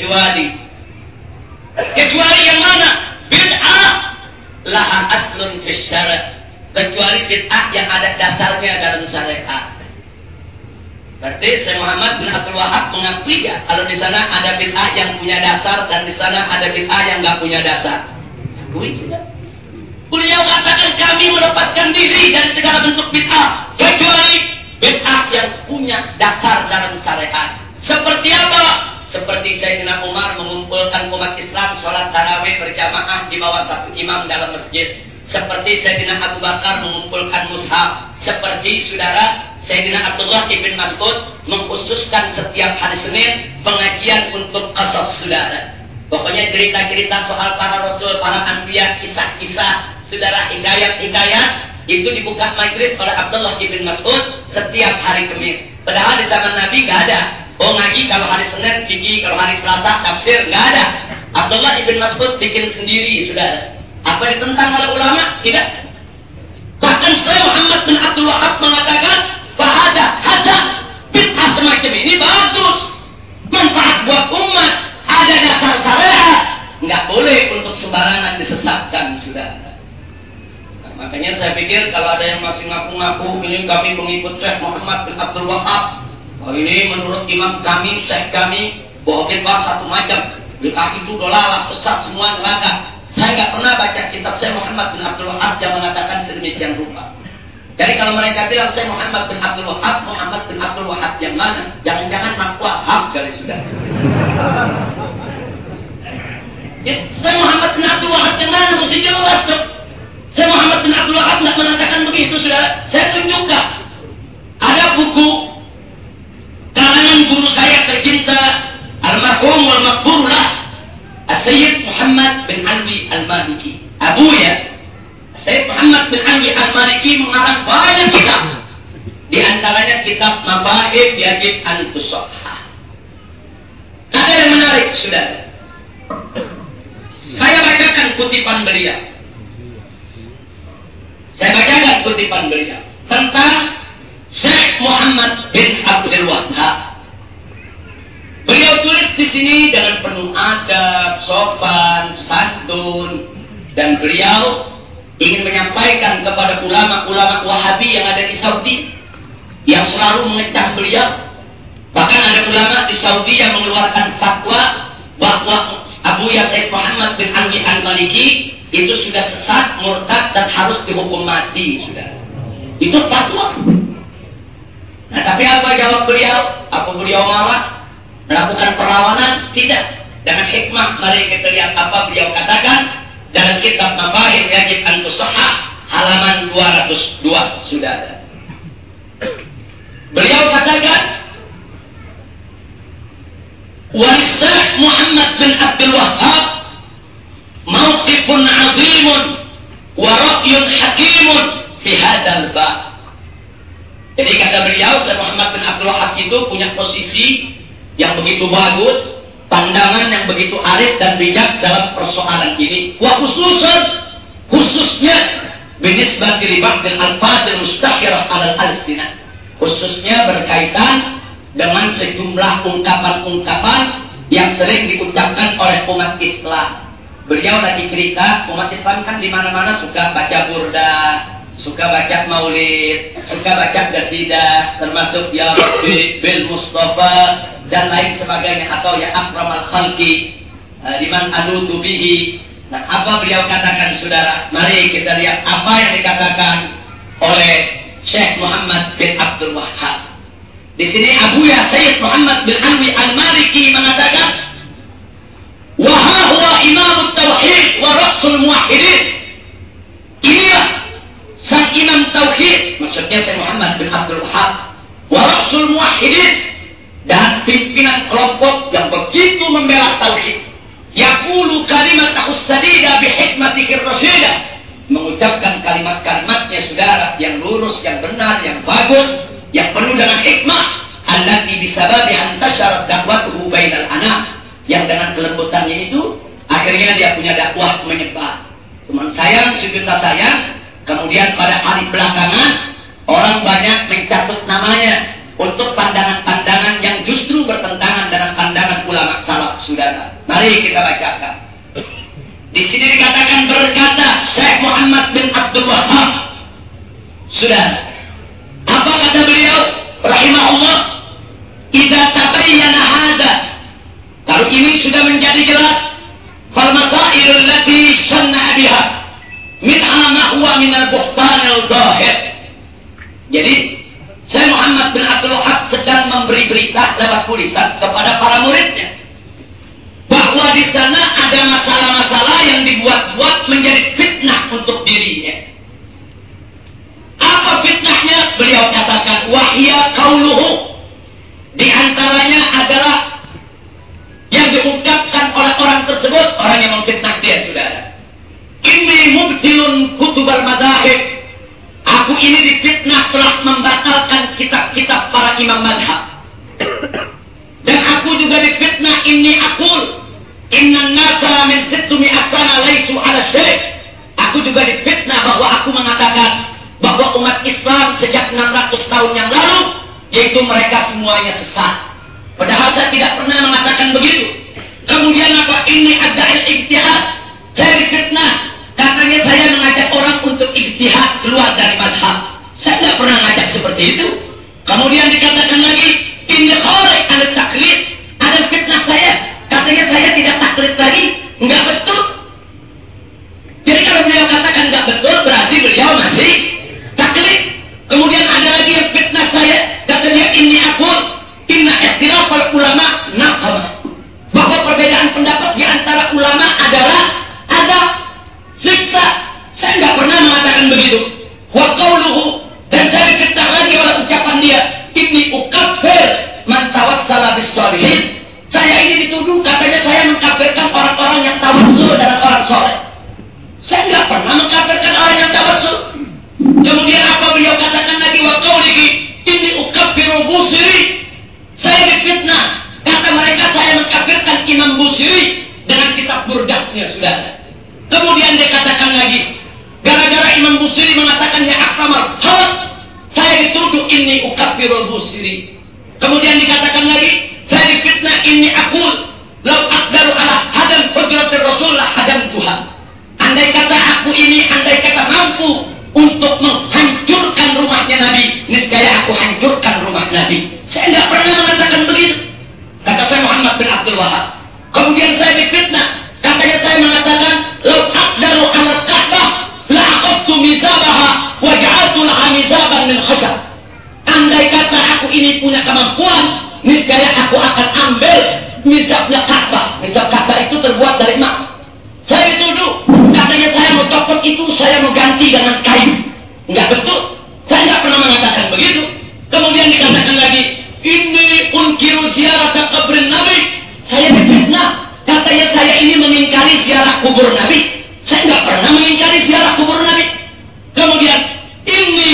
kecuali yang mana? Bid'ah laha aslun fis syara'. Kecuali bid'ah yang ada dasarnya dalam syariat. Berarti Syekh Muhammad bin Abdul Wahhab mengakui ya kalau di sana ada bid'ah yang punya dasar dan di sana ada bid'ah yang enggak punya dasar. Akui sudah. Beliau katakan kami melepaskan diri dari segala bentuk bid'ah kecuali bid'ah yang punya dasar dalam syariat. Seperti apa? Seperti Sayyidina Umar mengumpulkan umat Islam sholat tarawih berjamaah di bawah satu imam dalam masjid. Seperti Sayyidina Abu Bakar mengumpulkan mushaf. Seperti saudara Sayyidina Abdullah ibn Mas'ud mengkhususkan setiap hari Senin pengajian untuk qasas saudara. Pokoknya cerita-cerita soal para rasul, para anbiya, kisah-kisah saudara, hikayat-hikayat itu dibuka majlis oleh Abdullah ibn Mas'ud setiap hari Kamis. Padahal di zaman Nabi gak ada. Oh ngaji kalau hari Senin, fikih kalau hari Selasa, tafsir, nggak ada. Abdullah ibn Mas'ud bikin sendiri, saudara. Apa ditentang oleh ulama? Tidak. Bahkan Syekh Muhammad bin Abdul Wahhab mengatakan, "Fahada hasan, bid'ah semacam ini bagus, manfaat buat umat, ada dasar syariat, nggak boleh untuk sembarangan disesatkan, saudara." Nah, makanya saya pikir kalau ada yang masih ngaku-ngaku ini kami pengikut Syekh Muhammad bin Abdul Wahhab. Oh ini menurut imam kami, syekh kami, bahwa bid'ah satu macam. Bid'ah itu dolalah, sesat semua neraka. Saya nggak pernah baca kitab Syekh Muhammad bin Abdul Wahhab yang mengatakan sedemikian rupa. Jadi kalau mereka bilang Syekh Muhammad bin Abdul Wahhab, Muhammad bin Abdul Wahhab yang mana? Jangan-jangan Mak Wahhab kali sudah. Ya, Syekh Muhammad bin Abdul Wahhab yang mana? Mesti jelas dong. Syekh Muhammad bin Abdul Wahhab nggak mengatakan begitu, saudara. Saya tunjukkan. Ada buku karangan guru saya tercinta almarhum wal maghfurlah As-Sayyid Muhammad bin Alwi Al-Maliki. Abu ya, Syekh Muhammad bin Ali Al-Maliki mengarang banyak kitab. Di antaranya kitab Mabahib Yajib an Tusahhah. Ada yang menarik, saudara. Saya bacakan kutipan beliau. Tentang Syekh Muhammad bin Abdul Wahhab. Beliau tulis di sini dengan penuh adab, sopan, santun, dan beliau ingin menyampaikan kepada ulama-ulama Wahabi yang ada di Saudi yang selalu mengecam beliau. Bahkan ada ulama di Saudi yang mengeluarkan fatwa bahwa Abu Syekh Muhammad bin Ali Al-Maliki itu sudah sesat, murtad, dan harus dihukum mati, sudah. Itu fatwa. Nah, tapi apa jawab beliau? Apa beliau marah? Melakukan perlawanan? Tidak. Dengan hikmah, mari kita lihat apa beliau katakan dalam kitab Mabahib Yajib an Tusahhah halaman 202, saudara. Beliau katakan, Syekh Muhammad bin Abdul Wahhab mauqifun 'azimun wa ra'yun hakimun fi hadzal bab. Jadi kata beliau, Syekh Muhammad bin Abdul Wahhab itu punya posisi yang begitu bagus, pandangan yang begitu arif dan bijak dalam persoalan ini. Wa khususnya binisbati li ba'dil alfadil mustahirah 'alal alsinah. Khususnya berkaitan dengan sejumlah ungkapan-ungkapan yang sering diucapkan oleh umat Islam. Beliau lagi cerita, umat Islam kan di mana-mana suka baca burda, suka baca maulid, suka baca qasidah, termasuk ya Rabbi bil Mustafa dan lain sebagainya, atau ya akramal khalqi liman anutu bihi. Nah, apa beliau katakan, saudara? Mari kita lihat apa yang dikatakan oleh Syekh Muhammad bin Abdul Wahhab. Di sini Abu Syekh Muhammad bin Ali Al-Maliki mengatakan, wa huwa imamut tauhid wa rasul muwahhidin. Inilah sang imam tauhid, maksudnya Syekh Muhammad bin Abdul Wahhab, wa rasul muwahhidin, dan pimpinan kelompok yang begitu membela tauhid. Yaqulu kalimatahu sadida bi hikmatihi rasyidah, mengucapkan kalimat-kalimatnya, saudara, yang lurus, yang benar, yang bagus, yang penuh dengan hikmah, allati bisababi antasyarat dakwatuhu bainal anam, yang dengan kelembutannya itu akhirnya dia punya dakwah menyebar. Teman sayang, sejuta sayang, kemudian pada hari belakangan orang banyak mencatut namanya untuk pandangan-pandangan yang justru bertentangan dengan pandangan ulama salaf, saudara. Mari kita bacakan. Di sini dikatakan, berkata Syekh Muhammad bin Abdul Wahhab, saudara, apa kata beliau rahimahullah? Idza tabayyana hadza, kalau ini sudah menjadi jelas, fal masailul lati sanna biha minha ma huwa min al-buhtan al-zahir. Jadi Syekh Muhammad bin Abdul Wahhab sedang memberi berita lewat tulisan kepada para muridnya bahwa di sana ada masalah-masalah yang dibuat-buat menjadi fitnah untuk dirinya. Apa fitnahnya? Beliau katakan, wahya qauluhu, di antaranya adalah yang diungkapkan oleh orang tersebut, orang yang memfitnah dia, saudara. Inni mubtilun kutubal madzahib, aku ini difitnah telah membatalkan kitab-kitab para imam madhab. Dan aku juga difitnah, inni aqul innan nasa min sittumi asana laisu ala syekh. Aku juga difitnah bahwa aku mengatakan bahwa umat Islam sejak 600 tahun yang lalu, yaitu mereka semuanya sesat. Padahal saya tidak pernah mengatakan begitu. Kemudian apa? Ini ada ijtihad. Saya difitnah, katanya saya mengajak orang untuk ijtihad keluar dari mazhab. Saya tidak pernah ngajak seperti itu. Kemudian dikatakan lagi, ini kharij an taklid. Ada fitnah saya, katanya saya tidak taklid lagi. Enggak betul. Jadi kalau beliau katakan enggak betul, berarti beliau masih taklid. Kemudian ada lagi yang fitnah saya, katanya ini aku inna ikhtilafal ulama naqama, bahwa perbedaan pendapat di antara ulama adalah ada siksa. Saya enggak pernah mengatakan begitu. Wa qauluhu, dan saya fitnah lagi oleh ucapan dia, inni ukaffir man tawassala bis sholihin. Saya ini dituduh katanya saya mengkafirkan orang-orang yang tawassul dengan orang soleh. Saya enggak pernah mengkafirkan orang yang tawassul. Kemudian apa beliau katakan lagi? Wa qaulihi inni ukaffiru Busiri. Saya difitnah. Kata mereka saya mengkafirkan Imam Busiri dengan kitab Burdahnya, saudara. Kemudian dia katakan lagi, gara-gara Imam Busiri mengatakan ya aksamal hal, saya dituduh inni ukaffiru Busiri. Kemudian dikatakan lagi, saya difitnah inni aqul lau aqdaru ala hadam hudratir Rasulullah hadam Tuhan. Andai kata aku ini, andai kata mampu untuk menghancurkan rumahnya Nabi, niscaya aku hancurkan rumah Nabi. Saya tidak pernah mengatakan begitu. Kata saya Muhammad bin Abdul Wahab. Kemudian saya difitnah. Katanya saya mengatakan, lau aqdaru ala Ka'bah la aqadtu mizabaha wa ja'altu laha mizaban min khashab. Andai kata aku ini punya kemampuan, niscaya aku akan ambil mizabnya Ka'bah. Mizab Ka'bah itu terbuat dari emas. Saya dituduh, katanya saya mau copot itu, saya mau ganti dengan kayu. Enggak betul. Saya enggak pernah mengatakan begitu. Kemudian dikatakan lagi, ini unkiru ziarata kubur Nabi. Saya difitnah. Katanya saya ini mengingkari ziarah kubur Nabi. Saya enggak pernah mengingkari ziarah kubur Nabi. Kemudian, ini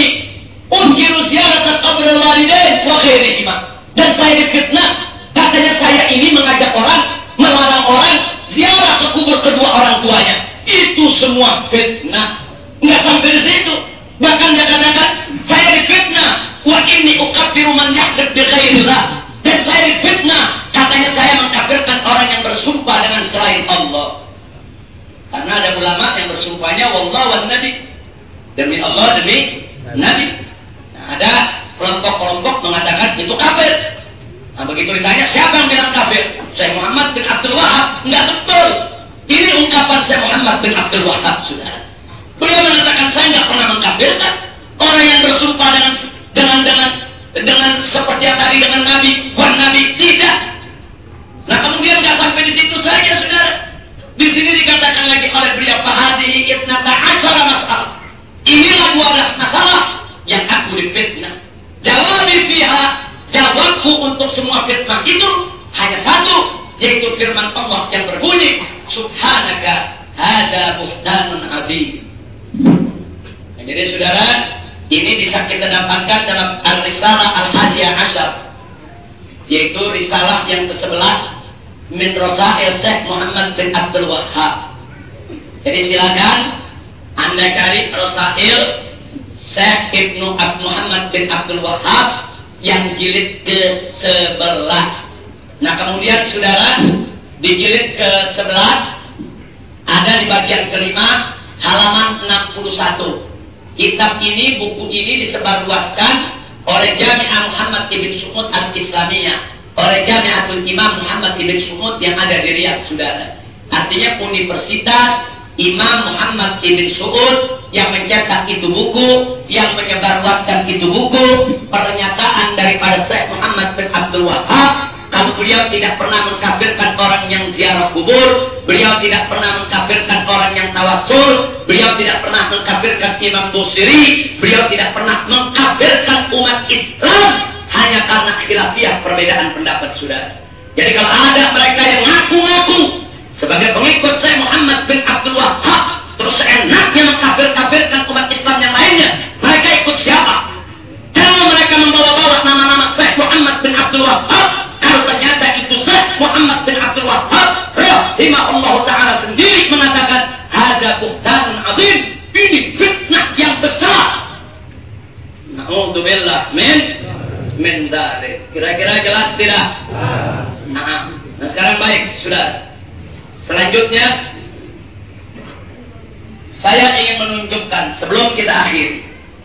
unkiru ziarata kubur walidain wa khairihima. Dan saya difitnah. Katanya saya ini mengajak orang, melarang orang ziarah ke kubur kedua orang tuanya. Itu semua fitnah. Enggak sampai di situ. Bahkan dia katakan, saya difitnah. Wa inni ukaffiru man yahdib bi ghairillah. Dan saya difitnah. Katanya saya mengkafirkan orang yang bersumpah dengan selain Allah. Karena ada ulama yang bersumpahnya wallah wan nabi. Demi Allah, demi Nabi. Nah, ada kelompok-kelompok mengatakan itu kafir. Nah, begitu ditanya siapa yang bilang kafir? Syekh Muhammad bin Abdul Wahab. Enggak betul. Ini ungkapan Syekh Muhammad bin Abdul Wahab, saudara. Beliau mengatakan saya enggak pernah mengkafirkan orang yang bersumpah dengan seperti yang tadi dengan Nabi, wan Nabi, tidak. Nah, kemudian enggak sampai di situ saja, saudara. Di sini dikatakan lagi oleh beliau fahadihi itnata asyara masalah. Inilah 12 masalah yang aku difitnah. Jawabi fiha, jawabku untuk semua fitnah itu hanya satu, yaitu firman Allah yang berbunyi subhanaka hada buhtanun adzim. Nah, jadi saudara, ini bisa kita dapatkan dalam Al-Risalah Al-Hadiyah Asyar, yaitu risalah yang ke-11 min Rasail Syekh Muhammad bin Abdul Wahab. Jadi silakan Anda cari Rasail Syekh Ibnu Muhammad bin Abdul Wahab yang jilid ke-11. Nah, kemudian saudara, di jilid ke-11 ada di bagian kelima halaman 61. Kitab ini, buku ini disebarluaskan oleh Jami'ah Muhammad Ibn Sumud Al-Islamiyah, oleh Jami'atul Imam Muhammad Ibn Sumud yang ada di Riyadh, saudara. Artinya Universitas Imam Muhammad Ibn Sumud yang mencetak itu buku, yang menyebarluaskan itu buku, pernyataan daripada Syekh Muhammad bin Abdul Wahab. Kalau beliau tidak pernah mengkafirkan orang yang ziarah kubur, beliau tidak pernah mengkafirkan orang yang tawassul, beliau tidak pernah mengkafirkan Imam Busiri, beliau tidak pernah mengkafirkan umat Islam hanya karena khilafiyah perbedaan pendapat, saudara. Jadi kalau ada mereka yang ngaku-ngaku sebagai pengikut Syekh Muhammad bin Abdul Wahab, terus seenaknya mengkafir-kafirkan umat Islam yang lainnya, mereka ikut siapa? Kalau mereka membawa-bawa nama-nama Syekh Muhammad bin Abdul Wahab, kalau ternyata itu Syekh Muhammad bin Abdul Wahab rahimahullah ta'ala sendiri mengatakan hada buhtanun azim, ini fitnah yang besar. Na'udzubillah min dzalik. Kira-kira jelas tidak? Nah, sekarang baik, sudah. Selanjutnya saya ingin menunjukkan sebelum kita akhiri.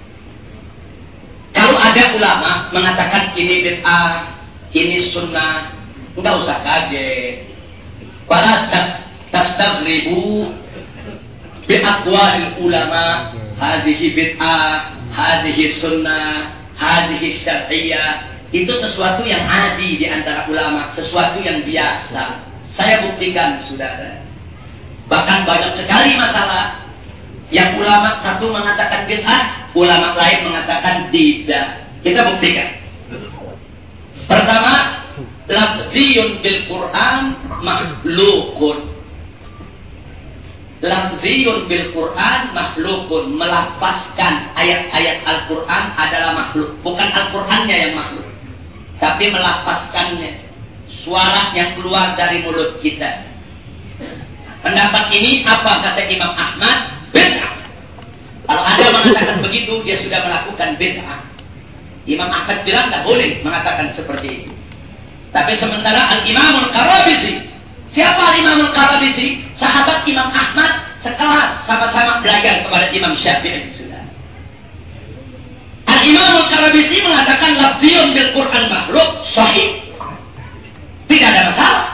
Kalau ada ulama mengatakan ini bid'ah, ini sunnah, enggak usah kaget. Wala tastaghribu bi aqwalil ulama, hadhihi bid'ah, hadhihi sunnah, hadhihi syar'iyyah. Itu sesuatu yang adi di antara ulama, sesuatu yang biasa. Saya buktikan, saudara. Bahkan banyak sekali masalah yang ulama satu mengatakan bid'ah, ulama lain mengatakan tidak. Kita buktikan. Pertama, lafziyun bil Quran makhlukun. lafziyun bil Quran makhlukun, melafazkan ayat-ayat Al-Quran adalah makhluk. Bukan Al-Qurannya yang makhluk, tapi melafazkannya, suara yang keluar dari mulut kita. Pendapat ini apa kata Imam Ahmad? Bid'ah. Kalau ada yang mengatakan begitu, dia sudah melakukan bid'ah. Imam Ahmad bilang tak boleh mengatakan seperti itu. Tapi sementara Al-Imam Al-Qarabisi, siapa Imam Al-Qarabisi? Sahabat Imam Ahmad, sekelas, sama-sama belajar kepada Imam Syafi'i. Sudah. Al-Imam Al-Qarabisi mengatakan lafziyun bil Quran makhluk, sahih. Tidak ada masalah.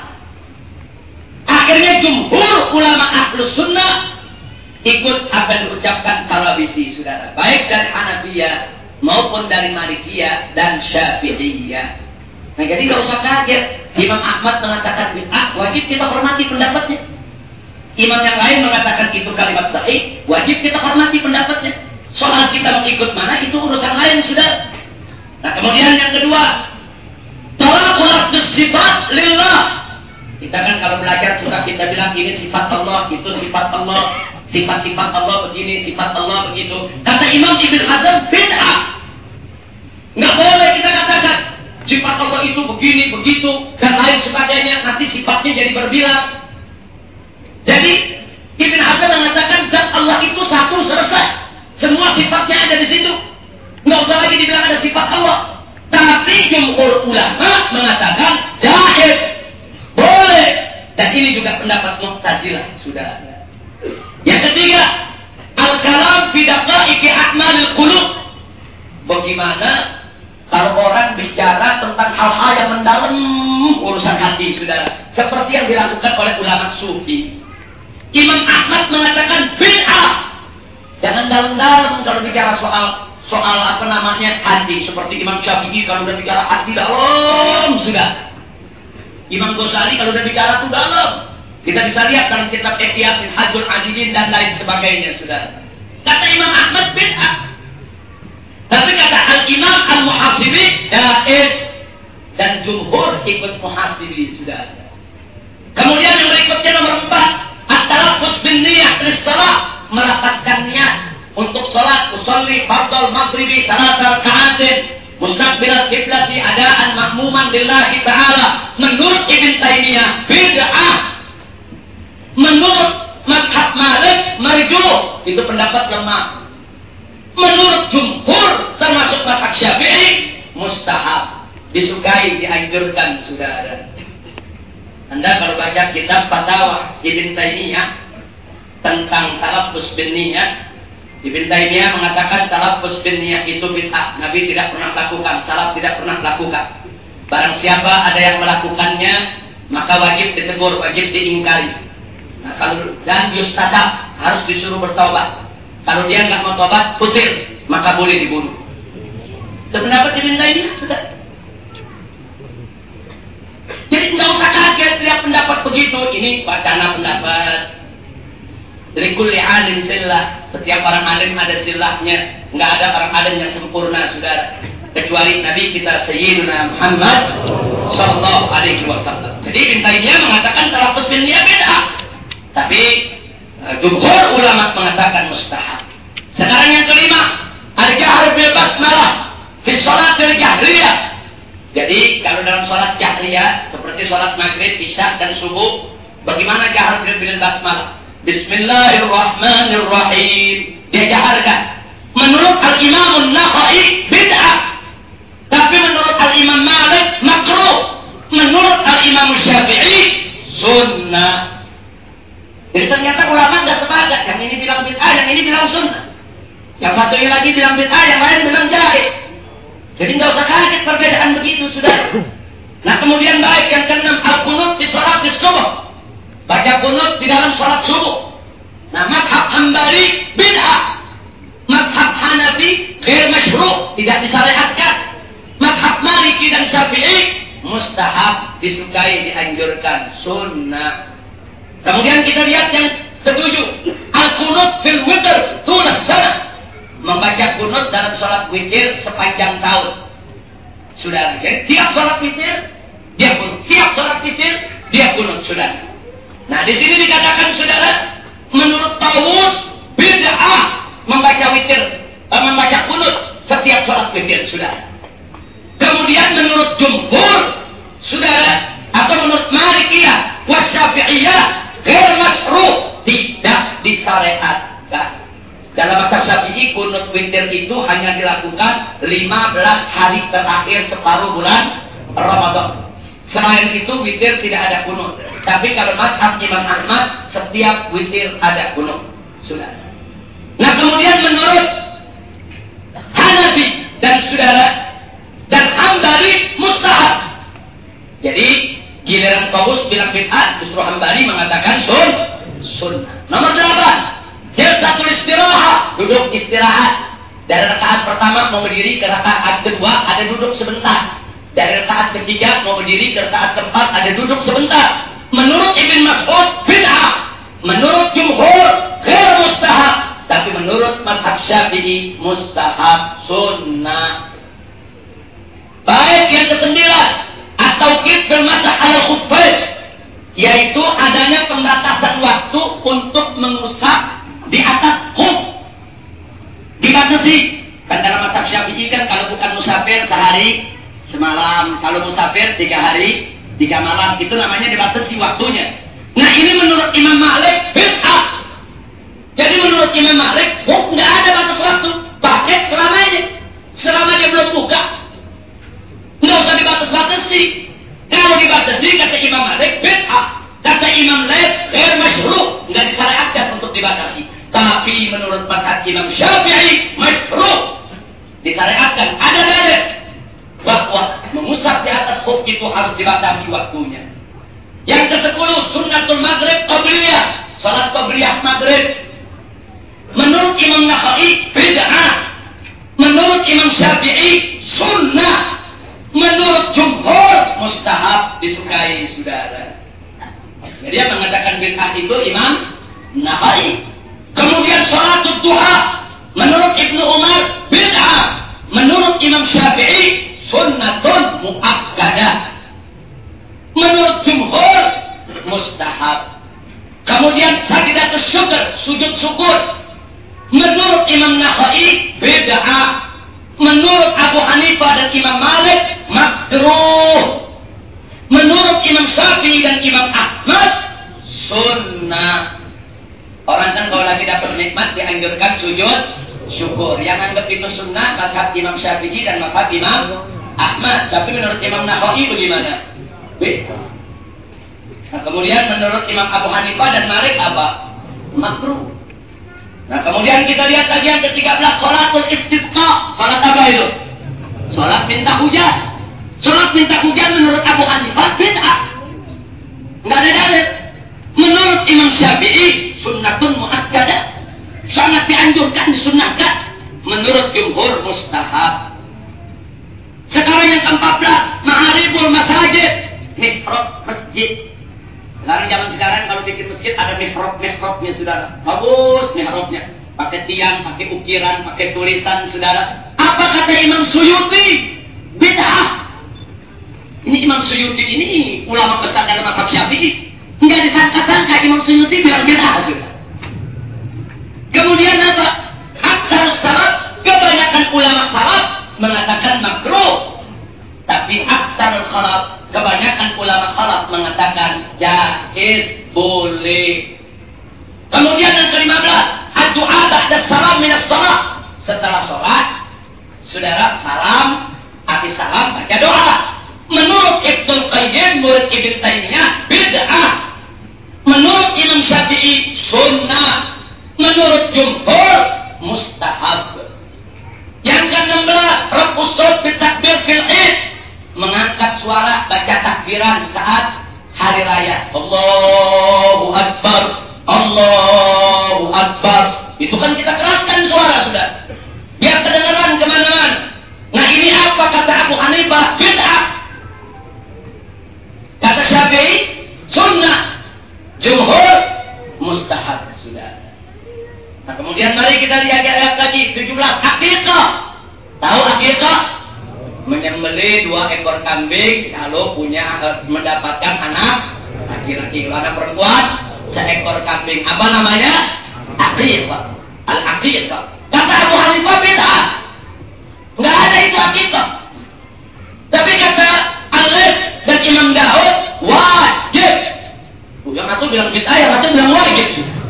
Akhirnya jumhur ulama Ahlus Sunnah ikut apa yang diucapkan Qarabisi, saudara. Baik dari Hanafiyah maupun dari Malikiyah dan Syafi'iyah. Nah, jadi nggak usah kaget. Imam Ahmad mengatakan bid'ah, wajib kita hormati pendapatnya. Imam yang lain mengatakan itu kalimat sahih, wajib kita hormati pendapatnya. Soal kita mengikut mana itu urusan lain, sudah. Nah, kemudian yang kedua, talaqul sifat lillah. Kita kan kalau belajar suka kita bilang ini sifat Allah, itu sifat Allah, sifat-sifat Allah begini, sifat Allah begitu. Kata Imam Ibn Hazm, bid'ah. Nggak boleh kita katakan sifat Allah itu begini, begitu, dan lain sebagainya. Nanti sifatnya jadi berbilang. Jadi Ibn Hazm mengatakan zat Allah itu satu, selesai. Semua sifatnya ada di situ. Nggak usah lagi dibilang ada sifat Allah. Tapi jumhur ulama mengatakan jaiz, boleh. Dan ini juga pendapat Mu'tazilah, sudah ada. Yang ketiga, al-kalam fi daqaiqi a'malil qulub. Bagaimana kalau orang bicara tentang hal-hal yang mendalam urusan hati, saudara, seperti yang dilakukan oleh ulama sufi. Imam Ahmad mengatakan bid'ah. Jangan dalam-dalam kalau bicara soal apa namanya hati. Seperti Imam Syafi'i kalau udah bicara hati dalam, sudah. Imam Ghazali kalau udah bicara itu dalam. Kita bisa lihat dalam kitab Ihya Minhajul Abidin dan lain sebagainya, saudara. Kata Imam Ahmad bid'ah. Tapi kata Al-Imam Al-Muhasibi jaiz, dan jumhur ikut muhasibi, sudah. Kemudian yang berikutnya nomor 4, at-talaffuz bin niyyah lis shalah, melafazkan niat untuk salat, usolli fardhu maghribi 3 raka'atin mustaqbilal qiblati adaan mahmuman lillahi ta'ala. Menurut Ibn Taimiyah bid'ah. Menurut mazhab Malik marjuh, itu pendapat lemah. Menurut jumhur termasuk mazhab Syafi'i mustahab, disukai, dianjurkan, saudara. Anda kalau baca kitab Fatawa Ibn Taimiyah tentang talaffuz bin niyyah, Ibn Taimiyah mengatakan talaffuz bin niyyah itu bid'ah. Nabi tidak pernah lakukan, salaf tidak pernah lakukan. Barang siapa ada yang melakukannya, maka wajib ditegur, wajib diingkari. Nah, kalau dan yustatab, harus disuruh bertaubat. Kalau dia nggak mau taubat, putir, maka boleh dibunuh. Itu pendapat Ibn Taimiyah, sudah. Jadi nggak usah kaget lihat pendapat begitu. Ini wacana pendapat. Dari kulli alim sillah, setiap orang alim ada sillahnya. Nggak ada orang alim yang sempurna, saudara, kecuali Nabi kita Sayyidina Muhammad sallallahu alaihi wasallam. Jadi Ibn Taimiyah mengatakan talaffuz bin niyyah bid'ah, tapi jumhur ulama mengatakan mustahab. Sekarang yang kelima, al-jahr bil basmalah fi shalatil jahriyah. Jadi kalau dalam salat jahriyah seperti salat maghrib, isya dan subuh, bagaimana jahr bil basmalah? Bismillahirrahmanirrahim. Dia jaharkan. Menurut Al-Imam An-Nakhai bid'ah. Tapi menurut Al-Imam Malik makruh. Menurut Al-Imam Syafi'i sunnah. Jadi ternyata ulama tidak sepakat. Yang ini bilang bid'ah, yang ini bilang sunnah. Yang satunya lagi bilang bid'ah, yang lain bilang jaiz. Jadi nggak usah kaget perbedaan begitu, sudah. Nah, kemudian baik yang keenam, al-qunut fi shalat subuh. Baca qunut di dalam salat subuh. Nah, mazhab Hambali bid'ah. Mazhab Hanafi ghair masyru', tidak disyariatkan. Mazhab Maliki dan Syafi'i mustahab, disukai, dianjurkan, sunnah. Kemudian kita lihat yang ketujuh, al-qunut fil witr tulas sana. Membaca qunut dalam salat witir sepanjang tahun. Sudah, jadi tiap salat witir dia qunut, tiap salat witir dia qunut, sudah. Nah, di sini dikatakan, saudara, Menurut Tawus, bid'ah membaca witir, membaca kunut setiap sholat witir, saudara. Kemudian menurut jumhur, saudara, atau menurut Malikiyah, Wasyafi'iyah, ghair masyru', tidak disyariatkan. Dalam mazhab Syafi'i, kunut witir itu hanya dilakukan 15 hari terakhir separuh bulan Ramadan. Selain itu witir tidak ada kunut. Tapi kalau mazhab Imam Ahmad, setiap witir ada kunut. Saudara. Nah, kemudian menurut Hanafi dan saudara dan Hambali mustahab. Jadi giliran Tawus bilang bid'ah, justru Hambali mengatakan sunnah. Nomor 8, jalsatul istirahat, duduk istirahat. Dari rakaat pertama mau berdiri ke rakaat kedua ada duduk sebentar. Dari rakaat ketiga mau berdiri ke rakaat keempat ada duduk sebentar. Menurut Ibn Mas'ud bid'ah, menurut jumhur ghair mustahab, tapi menurut mazhab Syafi'i mustahab, sunnah. Baik, yang kesembilan, at-tauqif bil masah al-khuffain, yaitu adanya pembatasan waktu untuk mengusap di atas khuf. Dibatasi. Kan dalam mazhab Syafi'i kan kalau bukan musafir sehari semalam, kalau musafir 3 hari 3 malam, itu namanya dibatasi waktunya. Nah, ini menurut Imam Malik bid'ah. Jadi menurut Imam Malik nggak ada batas waktu, pakai selamanya, selama dia belum buka, nggak usah dibatas-batasi. Kalau dibatasi kata Imam Malik bid'ah, kata Imam Laits ghair masyru', nggak disyariatkan untuk dibatasi. Tapi menurut mazhab Imam Syafi'i masyru', disyariatkan. Ada dalil bahwa mengusap di atas khuf itu harus dibatasi waktunya. Yang ke-10, sunnatul maghrib qabliyah, salat qabliyah maghrib. Menurut Imam Nakhai bid'ah, menurut Imam Syafi'i sunnah, menurut jumhur mustahab, disukai, saudara. Jadi yang mengatakan bid'ah itu Imam Nakhai. Kemudian salatul duha, menurut Ibnu Umar bid'ah, menurut Imam Syafi'i sunnatun muakkadah, menurut jumhur mustahab. Kemudian sajdatus syukur, sujud syukur, menurut Imam Nakhai bid'ah, menurut Abu Hanifah dan Imam Malik makruh, menurut Imam Syafi'i dan Imam Ahmad sunnah. Orang kan kalau lagi dapat nikmat dianjurkan sujud syukur. Yang anggap itu sunnah mazhab Imam Syafi'i dan mazhab Imam Ahmad. Tapi menurut Imam Nakhai bagaimana? Nah, kemudian menurut Imam Abu Hanifah dan Malik apa? Makruh. Nah, kemudian kita lihat lagi yang ke-13, sholatul istisqa. Sholat apa itu? Sholat minta hujan. Sholat minta hujan menurut Abu Hanifah bid'ah, nggak ada dalil. Menurut Imam Syafi'i sunnatun muakkadah, sangat dianjurkan, disunnahkan. Menurut jumhur mustahab. Sekarang yang ke-14, ma'aribul masajid, mihrab masjid. Zaman sekarang kalau bikin masjid ada mihrabnya, saudara. Bagus mihrabnya, pakai tiang, pakai ukiran, pakai tulisan, saudara. Apa kata Imam Suyuti? Bid'ah. Ini Imam Suyuti ini ulama besar dalam mazhab Syafi'i. Enggak disangka-sangka Imam Suyuti bilang bid'ah, saudara. Kemudian apa? Aktsar salaf, kebanyakan ulama salaf mengatakan makruh. Tapi aktsar khalaf, kebanyakan ulama khalaf mengatakan jaiz, boleh. Kemudian yang ke-15, ad-du'a ba'da salam minas shalah. Setelah salat, saudara salam, habis salam baca doa. Menurut Ibnu Qayyim, murid Ibnu Taimiyah bid'ah. Menurut Imam Syafi'i sunnah. Menurut jumhur mustahab. Yang ke-16, raf'us shaut bitakbir fil id, mengangkat suara baca takbiran saat hari raya. Allahu Akbar, Allahu Akbar. Itu kan kita keraskan suara, sudah, biar kedengaran kemana-mana. Nah, ini apa kata Abu Hanifah? Bid'ah. Kata Syafi'i sunnah, jumhur mustahab, sudah. Nah, kemudian mari kita lihat ayat lagi 17, akikah. Tahu akikah? Menyembelih 2 ekor kambing kalau punya mendapatkan anak laki-laki. Kalau anak perempuan seekor kambing. Apa namanya? Aqiqah. Al-aqiqah. Kata Abu Hanifah bid'ah. Enggak ada itu aqiqah. Tapi kata Al-Laits dan Imam Daud wajib. Yang satu bilang bid'ah, yang satu bilang wajib.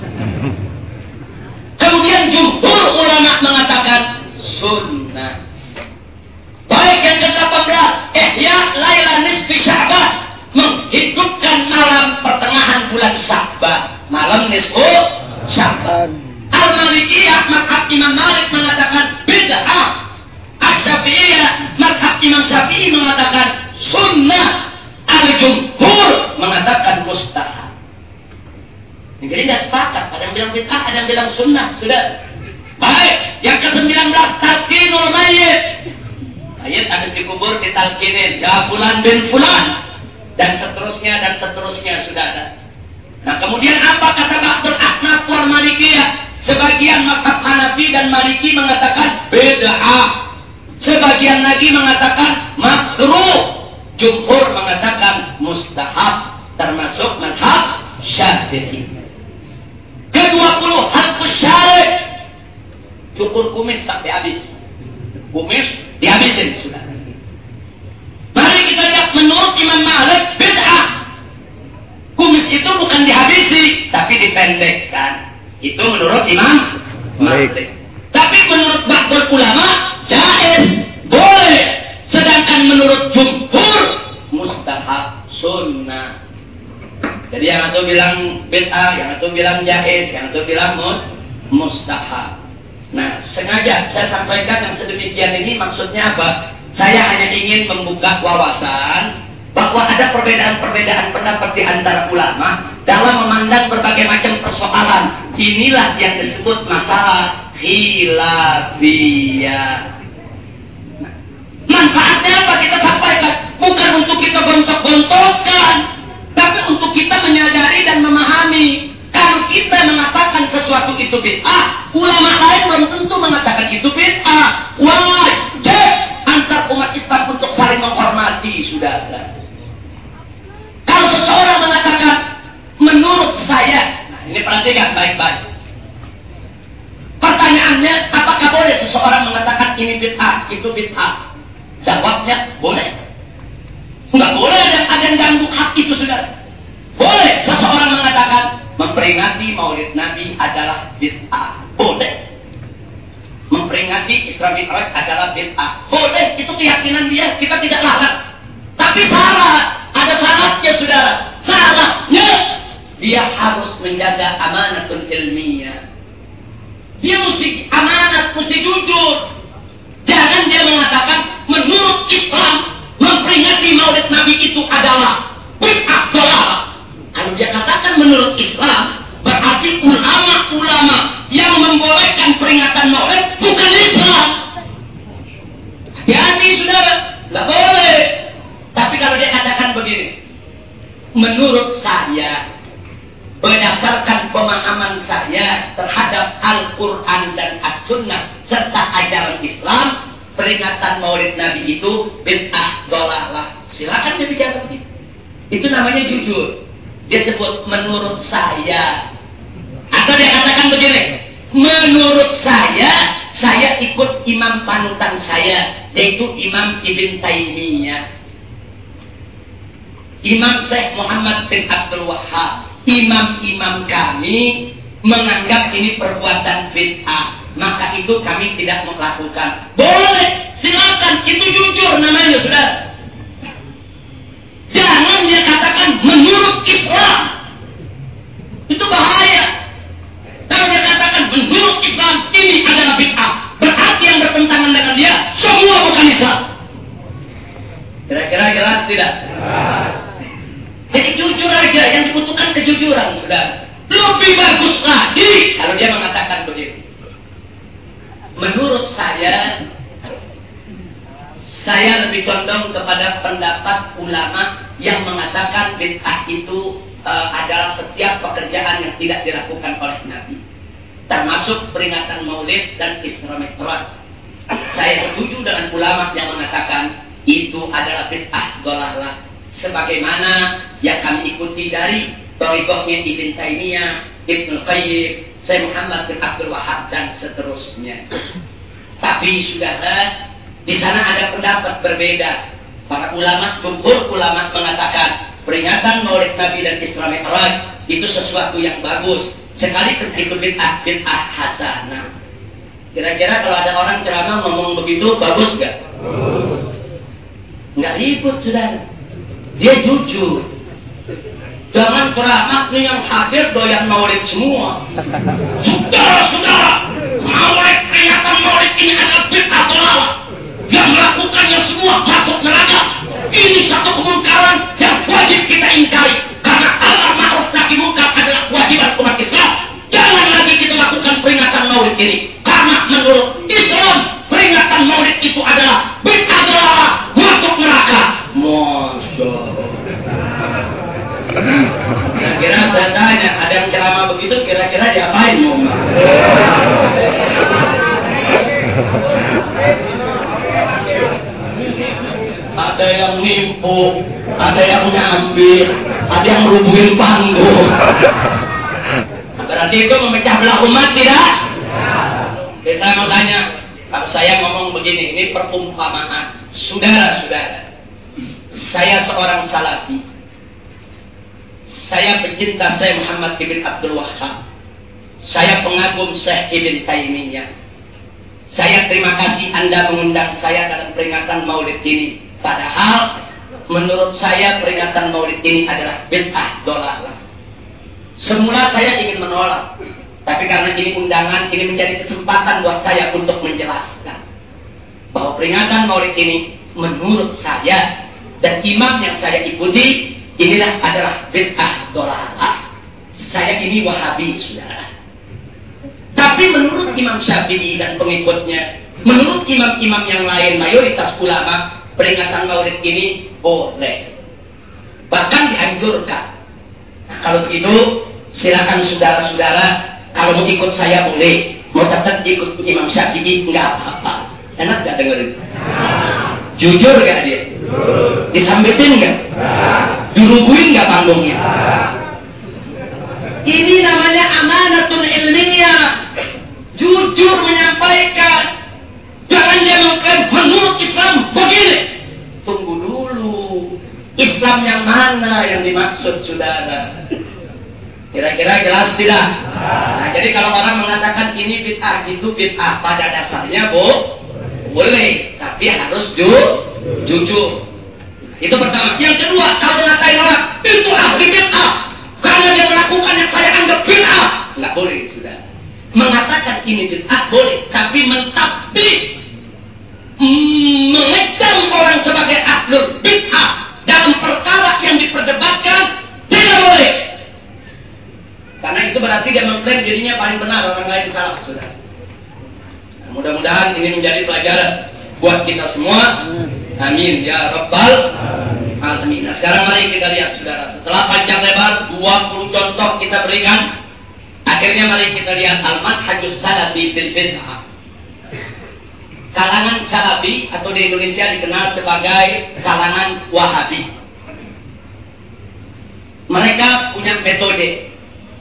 Kemudian jumhur ulama mengatakan sunnah. Baik yang ke-18, Ihya Laila Nisfi Sya'ban, menghidupkan malam pertengahan bulan Sya'ban, malam nisfu Sya'ban. Al-Malikiyah mazhab Imam Malik mengatakan bid'ah. Asy-Syafi'iyah mazhab Imam Syafi'i mengatakan sunnah. Al-Jumhur mengatakan mustahab. Jadi tidak sepakat, ada yang bilang bid'ah, ada yang bilang sunnah. Sudah. Baik, yang ke-19 talqinul mayyit. Mayit habis dikubur ditalkinin, ya fulan bin fulan, dan seterusnya sudah ada. Nah, kemudian apa kata Ba'dul Ahnaf wal Malikiyah? Sebagian mazhab Hanafi dan Maliki mengatakan bid'ah. Sebagian lagi mengatakan makruh. Jumhur mengatakan mustahab, termasuk mazhab Syafi'i. Ke-20 halqus syarib. Cukur kumis sampai habis. Kumis dihabisin sudah. Mari kita lihat menurut Imam Malik bid'ah. Kumis itu bukan dihabisi, tapi dipendekkan. Itu menurut Imam Malik. Tapi menurut ba'dul ulama jaiz, boleh. Sedangkan menurut jumhur mustahab, sunnah. Jadi yang satu bilang bid'ah, yang satu bilang jaiz, yang satu bilang mustahab. Nah, sengaja saya sampaikan yang sedemikian ini maksudnya apa? Saya hanya ingin membuka wawasan bahwa ada perbedaan-perbedaan pendapat di antara ulama dalam memandang berbagai macam persoalan. Inilah yang disebut masalah khilafiyah. Nah, manfaatnya apa kita sampaikan? Bukan untuk kita gontok-gontokan, tapi untuk kita menyadari dan memahami. Kalau kita mengatakan sesuatu itu bid'ah, ulama lain belum tentu mengatakan itu bid'ah. Wajib antar umat Islam untuk saling menghormati, saudara. Kalau seseorang mengatakan menurut saya, nah ini perhatikan baik-baik. Pertanyaannya, apakah boleh seseorang mengatakan ini bid'ah, itu bid'ah? Jawabnya boleh. Enggak boleh ada yang ganggu hak itu, saudara. Boleh seseorang mengatakan memperingati Maulid Nabi adalah bid'ah. Boleh. Memperingati Isra Mi'raj adalah bid'ah. Boleh, itu keyakinan dia, kita tidak larang. Tapi syarat, ada syaratnya, saudara. Syaratnya dia harus menjaga amanatul ilmiah. Dia mesti amanat, mesti jujur. Jangan dia mengatakan menurut Islam memperingati Maulid Nabi itu adalah bid'ah dalalah. Kalau dia katakan menurut Islam, berarti ulama-ulama yang membolehkan peringatan Maulid bukan Islam. Hati-hati, saudara, nggak boleh. Tapi kalau dia katakan begini, menurut saya, berdasarkan pemahaman saya terhadap Al-Quran dan As-Sunnah serta ajaran Islam, peringatan Maulid Nabi itu bid'ah dalalah. Silakan dia bicara begitu. Itu namanya jujur. Dia sebut menurut saya. Atau dia katakan begini, menurut saya ikut imam panutan saya, yaitu Imam Ibn Taimiyah, Imam Syekh Muhammad bin Abdul Wahhab. Imam-imam kami menganggap ini perbuatan bid'ah, maka itu kami tidak melakukan. Boleh, silakan, itu jujur namanya, saudara. Jangan dia katakan menurut Islam. Itu bahaya. Kalau dia katakan menurut Islam ini adalah bid'ah, berarti yang bertentangan dengan dia semua bukan Islam. Kira-kira jelas tidak? Jelas. Jadi jujur aja, yang dibutuhkan kejujuran, saudara. Lebih bagus lagi kalau dia mengatakan begitu. Menurut saya lebih condong kepada pendapat ulama yang mengatakan bid'ah itu adalah setiap pekerjaan yang tidak dilakukan oleh Nabi, termasuk peringatan Maulid dan Isra Mi'raj. Saya setuju dengan ulama yang mengatakan itu adalah bid'ah dalalah, sebagaimana yang kami ikuti dari Thariqahnya Ibn Taimiyah, Ibnu Qayyim, Syekh Muhammad bin Abdul Wahhab dan seterusnya. Tapi saudara, di sana ada pendapat berbeda. Para ulama, jumhur ulama mengatakan peringatan Maulid Nabi dan Isra Mi'raj itu sesuatu yang bagus. Sekali itu bid'ah hasanah. Kira-kira kalau ada orang ceramah ngomong begitu, bagus gak? Nggak ribut, saudara. Dia jujur. Jangan ceramah nih yang hadir doyan maulid semua. Saudara-saudara, maulid, peringatan maulid ini adalah bid'ah dalalah. Yang melakukannya semua masuk neraka. Ini satu kemungkaran yang wajib kita ingkari. Karena amar ma'ruf nahi munkar adalah kewajiban umat Islam. Jangan lagi kita lakukan peringatan maulid ini. Karena menurut Islam, peringatan maulid itu adalah bid'ah dalalah, masuk neraka. Masya Allah. Kira-kira saya tanya, ada yang ceramah begitu, kira-kira diapain mau nggak? Ada yang nipu, ada yang nyambir, ada yang rubuhin panggung. Berarti itu memecah belah umat, tidak? Jadi saya mau tanya, kalau saya ngomong begini, ini perumpamaan. Saudara-saudara, saya seorang salafi. Saya pecinta Syekh Muhammad bin Abdul Wahhab. Saya pengagum Syekh Ibn Taimiyah. Saya terima kasih Anda mengundang saya dalam peringatan Maulid ini. Padahal menurut saya peringatan Maulid ini adalah bid'ah dalalah. Semula saya ingin menolak, tapi karena ini undangan, ini menjadi kesempatan buat saya untuk menjelaskan bahwa peringatan Maulid ini menurut saya dan imam yang saya ikuti, inilah adalah bid'ah dalalah. Saya ini Wahabi, saudara. Tapi menurut Imam Syafi'i dan pengikutnya, menurut imam-imam yang lain, mayoritas ulama, peringatan Maulid ini boleh. Bahkan dianjurkan. Nah, kalau begitu, silakan saudara-saudara, kalau mau ikut saya boleh. Mau tetap ikut Imam Syafi'i, enggak apa-apa. Enak gak dengerin? Jujur gak dia? Disambitin gak? Dirubuhin gak panggungnya? Ini namanya amanatun ilmiah. Jujur menyampaikan. Jangan dia mengklaim menurut Islam begini. Tunggu dulu. Islam yang mana yang dimaksud, saudara? Kira-kira jelas tidak? Nah, jadi kalau orang mengatakan ini bid'ah, itu bid'ah, pada dasarnya boleh, tapi harus jujur. Itu pertama. Yang kedua, kalau ngatain orang itu ahli bid'ah karena dia melakukan yang saya anggap bid'ah, nggak boleh, sudah. Mengatakan ini bid'ah boleh, tapi mentakdir mengecam orang sebagai ahlul bid'ah dalam perkara yang diperdebatkan tidak boleh. Karena itu berarti dia mengklaim dirinya paling benar, orang lain salah, sudah. Nah, mudah-mudahan ini menjadi pelajaran buat kita semua. Amin ya rabbal alamin. Nah, sekarang mari kita lihat, saudara. Setelah panjang lebar 20 contoh kita berikan, akhirnya mari kita lihat al-manhajus salafi fil bid'ah. Kalangan salafi atau di Indonesia dikenal sebagai kalangan Wahabi. Mereka punya metode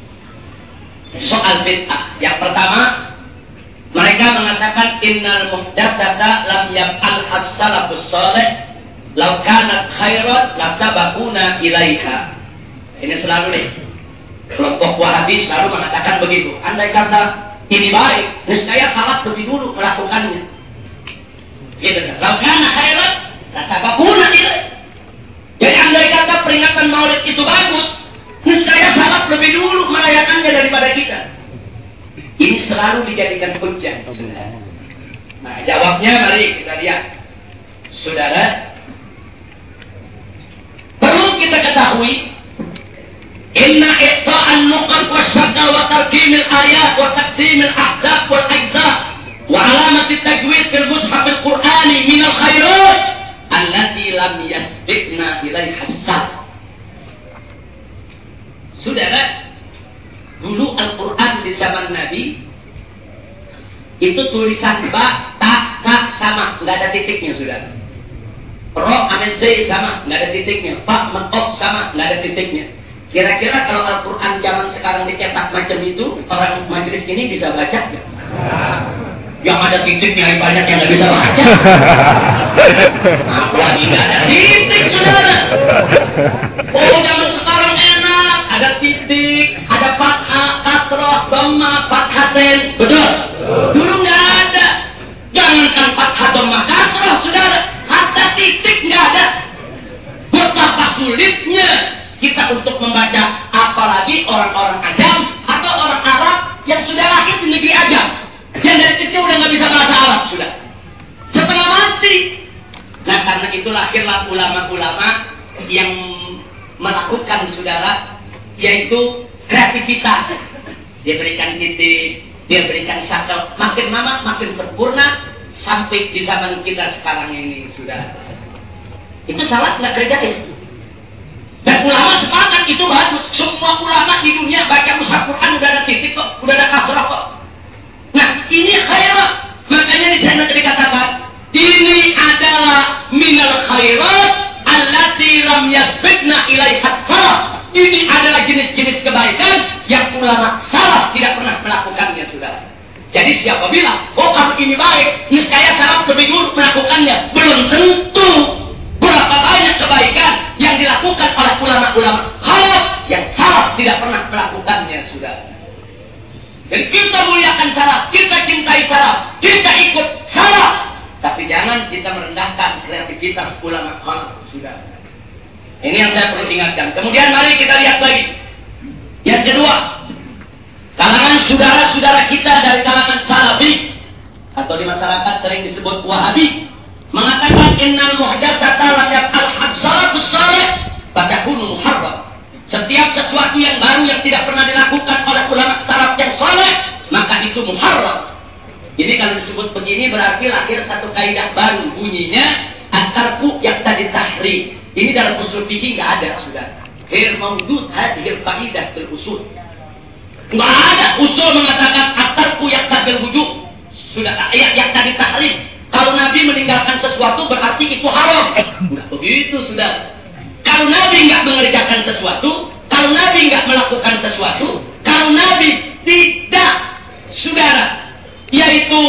soal bid'ah. Yang pertama, mereka mengatakan innal muhdatsata lam yaf'al as-salafus salih law kanat khairan lasabaquna ilaiha. Ini selalu nih, kelompok Wahabi selalu mengatakan begitu. Andai kata ini baik, niscaya salaf lebih dulu melakukannya. Gitu kan? Law kana khairan lasabaquna ilaiha. Jadi andai kata peringatan Maulid itu bagus, niscaya salaf lebih dulu merayakannya daripada kita. Ini selalu dijadikan hujjah, saudara. Nah, jawabnya mari kita lihat. Saudara, perlu kita ketahui, inna iqta'an nuqat wa syadda wa tarkimil ayat wa taqsimil ahzab wal ajza wa alamati tajwid fil mushaf al-Qur'ani min al-khairat allati lam yasbiqna ilaiha as-salaf. Saudara, dulu Al-Quran di zaman Nabi itu tulisan ba, ta, ka sama, nggak ada titiknya, saudara. Ro, amin, z sama, nggak ada titiknya. Fa, men, of sama, nggak ada titiknya. Kira-kira kalau Al-Quran zaman sekarang dicetak macam itu, orang majelis ini bisa baca nggak? Yang ada titiknya banyak yang nggak bisa baca. Apalagi nggak ada titik, saudara. Oh, zaman sekarang enak, ada titik, ada fathah, kasroh, dhamma, fathaten, betul? Dulu nggak ada. Jangankan fathah, dhamma, kasroh, saudara, hatta titik nggak ada. Betapa sulitnya kita untuk membaca, apalagi orang-orang Ajam atau orang Arab yang sudah lahir di negeri Ajam, yang dari kecil udah nggak bisa bahasa Arab sudah, setengah mati. Nah, karena itu lahirlah ulama-ulama yang melakukan, saudara, yaitu kreativitas. Dia berikan titik, dia berikan sakel, makin lama makin sempurna sampai di zaman kita sekarang ini, sudah. Itu salah nggak kerjain? Dan ulama sepakat itu bagus. Semua ulama di dunia baca mushaf Quran udah ada titik kok, udah ada kasrah kok. Nah, ini khairat. Makanya di sana dikatakan, ini adalah minal khairat allati lam yasbiqna ilaiha salaf. Ini adalah jenis-jenis kebaikan yang ulama salaf tidak pernah melakukannya, saudara. Jadi siapa bilang, oh kalau ini baik, niscaya salaf lebih dulu melakukannya? Belum tentu. Berapa banyak kebaikan yang dilakukan oleh ulama-ulama khalaf yang salaf tidak pernah melakukannya, saudara. Dan kita muliakan salaf, kita cintai salaf, kita ikut salaf, tapi jangan kita merendahkan kreativitas ulama khalaf, saudara. Ini yang saya perlu ingatkan. Kemudian mari kita lihat lagi. Yang kedua, kalangan saudara-saudara kita dari kalangan salafi atau di masyarakat sering disebut wahabi mengatakan innal muhdatsata lam yaf'al hadsalafus salih fatakunu muharram. Setiap sesuatu yang baru yang tidak pernah dilakukan oleh ulama salaf yang saleh, maka itu muharram. Ini kalau disebut begini berarti lahir satu kaidah baru, bunyinya at-tarku yaqtadi tahrim. Ini dalam usul fikih enggak ada, sudah. Ghair mawjud hadhihi qaidah fil usul. Enggak ada usul mengatakan at-tarku yaqtadi wujub. Sudah ayat yang tadi tahrim. Kalau Nabi meninggalkan sesuatu berarti itu haram. Enggak begitu, saudara. Kalau Nabi enggak mengerjakan sesuatu, kalau Nabi enggak melakukan sesuatu, kalau Nabi tidak, saudara, yaitu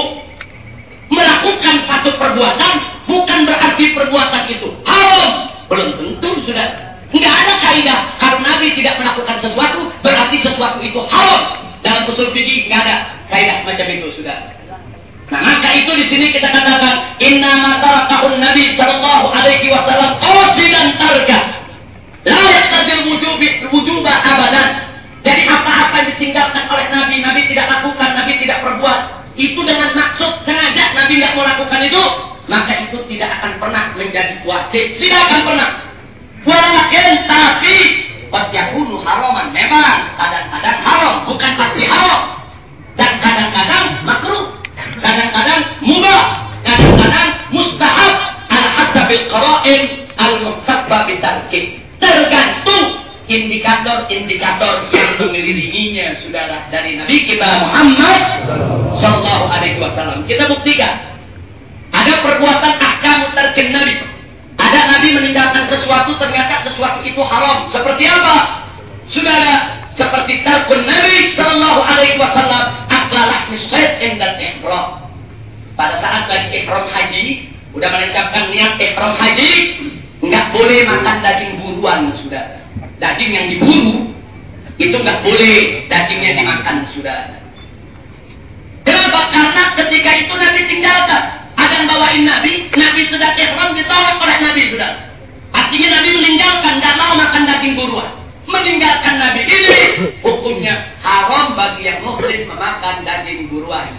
melakukan satu perbuatan, bukan berarti perbuatan itu haram. Belum tentu, saudara. Enggak ada kaidah kalau Nabi tidak melakukan sesuatu berarti sesuatu itu haram. Dalam usul fikih enggak ada kaidah macam itu, saudara. Nah, maka itu di sini kita katakan inna ma tarakahun Nabi sallallahu alaihi wasallam qasidan tarka. La yaqtadil wujuba abadan. Jadi apa-apa yang ditinggalkan oleh Nabi, Nabi tidak lakukan, Nabi tidak perbuat, itu dengan maksud sengaja Nabi tidak mau lakukan itu, maka itu tidak akan pernah menjadi wajib. Tidak akan pernah. Walakin tapi qad yakunu haraman. Memang kadang-kadang haram, bukan pasti haram. Dan kadang-kadang makruh. Kadang-kadang mubah, kadang-kadang mustahab al-hasabil qara'in al-muqtabba bitarkib. Tergantung indikator-indikator yang mengelilinginya, saudara, dari Nabi kita Muhammad sallallahu alaihi wasallam. Kita buktikan. Ada perbuatan ahkam tarkin Nabi. Ada Nabi meninggalkan sesuatu, ternyata sesuatu itu haram. Seperti apa? Saudara, seperti tarkun Nabi sallallahu alaihi wasallam aklalah nisyad dan ihram. Pada saat lagi ihram haji, udah menancapkan niat ihram haji, enggak boleh makan daging buruan, saudara. Daging yang diburu itu enggak boleh dagingnya dimakan, saudara. Kenapa? Karena ketika itu Nabi tinggalkan. Ada yang bawain Nabi, Nabi sudah ihram ditolak oleh Nabi, saudara. Artinya Nabi meninggalkan dan mau makan daging buruan. Meninggalkan Nabi ini hukumnya haram bagi yang muhrim memakan daging buruan.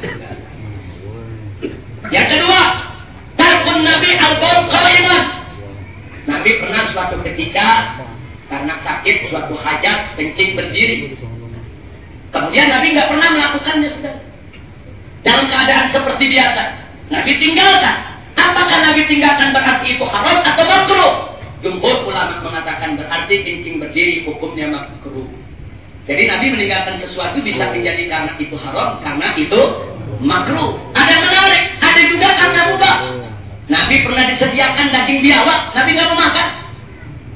Yang kedua, tarkun Nabi al-baul qaiman. Nabi pernah suatu ketika karena sakit suatu hajat kencing berdiri. Kemudian Nabi nggak pernah melakukannya, saudara. Dalam keadaan seperti biasa, Nabi tinggalkan. Apakah Nabi tinggalkan berarti itu haram atau makruh? Jumhur ulama mengatakan berarti kencing berdiri hukumnya makruh. Jadi Nabi meninggalkan sesuatu bisa menjadi karena itu haram, karena itu makruh. Ada yang menarik, ada juga karena mubah. Nabi pernah disediakan daging biawak, Nabi nggak mau makan.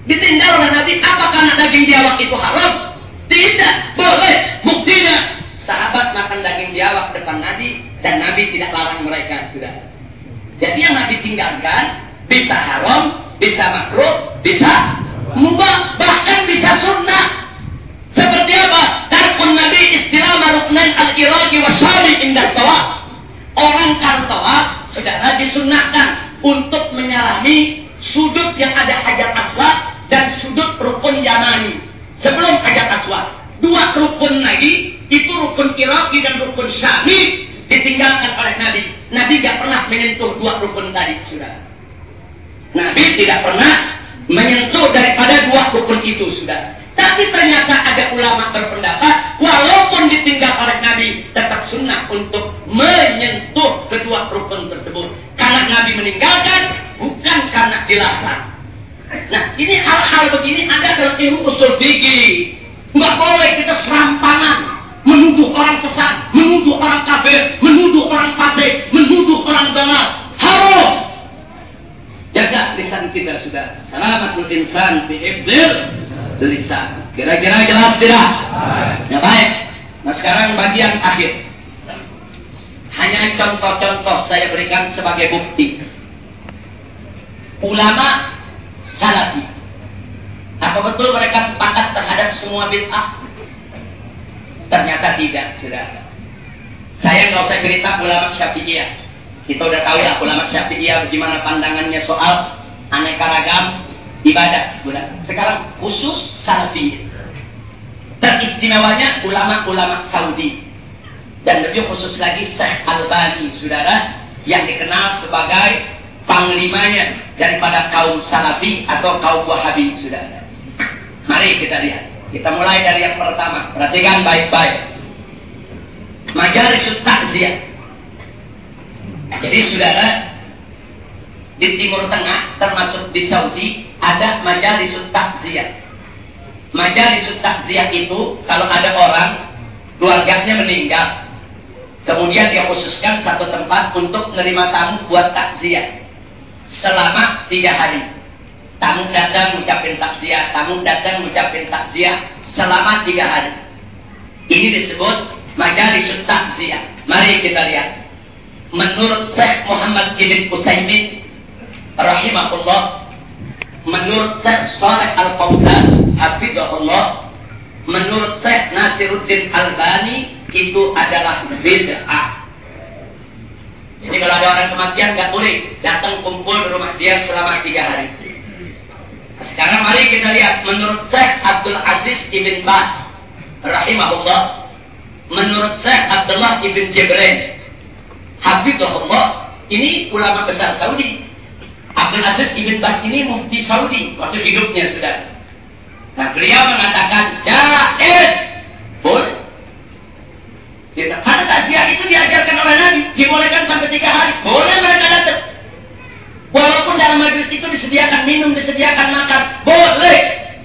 Ditinggal oleh Nabi. Apa karena daging biawak itu haram? Tidak, boleh. Buktinya sahabat makan daging biawak depan Nabi dan Nabi tidak larang mereka, sudah. Jadi yang Nabi tinggalkan bisa haram, bisa makruh, bisa mubah, bahkan bisa sunnah. Seperti apa? Tarkun Nabi istilah ruknain al-iraqi wasyari indah tawaf. Orang kalau tawaf, saudara, disunnahkan untuk menyalami sudut yang ada hajar aswad dan sudut rukun yamani sebelum hajar aswad. Dua rukun lagi, itu rukun iraqi dan rukun syami, ditinggalkan oleh Nabi. Nabi tidak pernah menyentuh dua rukun tadi, saudara. Nabi tidak pernah menyentuh daripada dua rukun itu, saudara. Tapi ternyata ada ulama berpendapat, walaupun ditinggal oleh Nabi, tetap sunnah untuk menyentuh kedua rukun tersebut. Karena Nabi meninggalkan, bukan karena dilarang. Nah, ini hal-hal begini ada dalam ilmu usul fikih. Nggak boleh kita serampangan menuduh orang sesat, menuduh orang kafir, menuduh orang fasik, menuduh orang dalal. Haram. Jaga lisan kita, sudah. Salamatul insan fi hifdzil lisan. Kira-kira jelas tidak? Ya baik. Nah sekarang bagian akhir. Hanya contoh-contoh saya berikan sebagai bukti. Ulama salafi. Apa betul mereka sepakat terhadap semua bid'ah? Ternyata tidak, saudara. Saya nggak usah cerita ulama Syafi'iyah. Kita udah tahu lah ulama Syafi'iyah bagaimana pandangannya soal aneka ragam ibadah, saudara. Sekarang khusus Salafi. Teristimewanya ulama-ulama Saudi. Dan lebih khusus lagi Syekh Albani, saudara, yang dikenal sebagai panglimanya daripada kaum Salafi atau kaum Wahabi, saudara. Mari kita lihat. Kita mulai dari yang pertama. Perhatikan baik-baik. Majalis Takziah. Jadi saudara, di Timur Tengah termasuk di Saudi ada Majalis Takziah. Majalis Takziah itu kalau ada orang keluarganya meninggal, kemudian dia khususkan satu tempat untuk menerima tamu buat takziah selama 3 hari. Tamu datang mengucapkan takziah, tamu datang mengucapkan takziah selama 3 hari. Ini disebut Majalis Takziah. Mari kita lihat. Menurut Syekh Muhammad Ibn Utsaimin rahimahullah, menurut Syekh Shalih Al-Fauzan hafizahullah, menurut Syekh Nasiruddin Albani itu adalah bid'ah. Jadi kalau ada orang kematian nggak boleh datang kumpul di rumah dia selama 3 hari. Sekarang mari kita lihat menurut Syekh Abdul Aziz Ibn Baz rahimahullah, menurut Syekh Abdullah Ibn Jibril hafizahullah, ini ulama besar Saudi. Abdul Aziz Ibn Baz ini mufti Saudi waktu hidupnya, sudah. Nah, beliau mengatakan jaiz, boleh. Karena takziah itu diajarkan oleh Nabi, dibolehkan sampai 3 hari, boleh mereka datang. Walaupun dalam majelis itu disediakan minum, disediakan makan, boleh.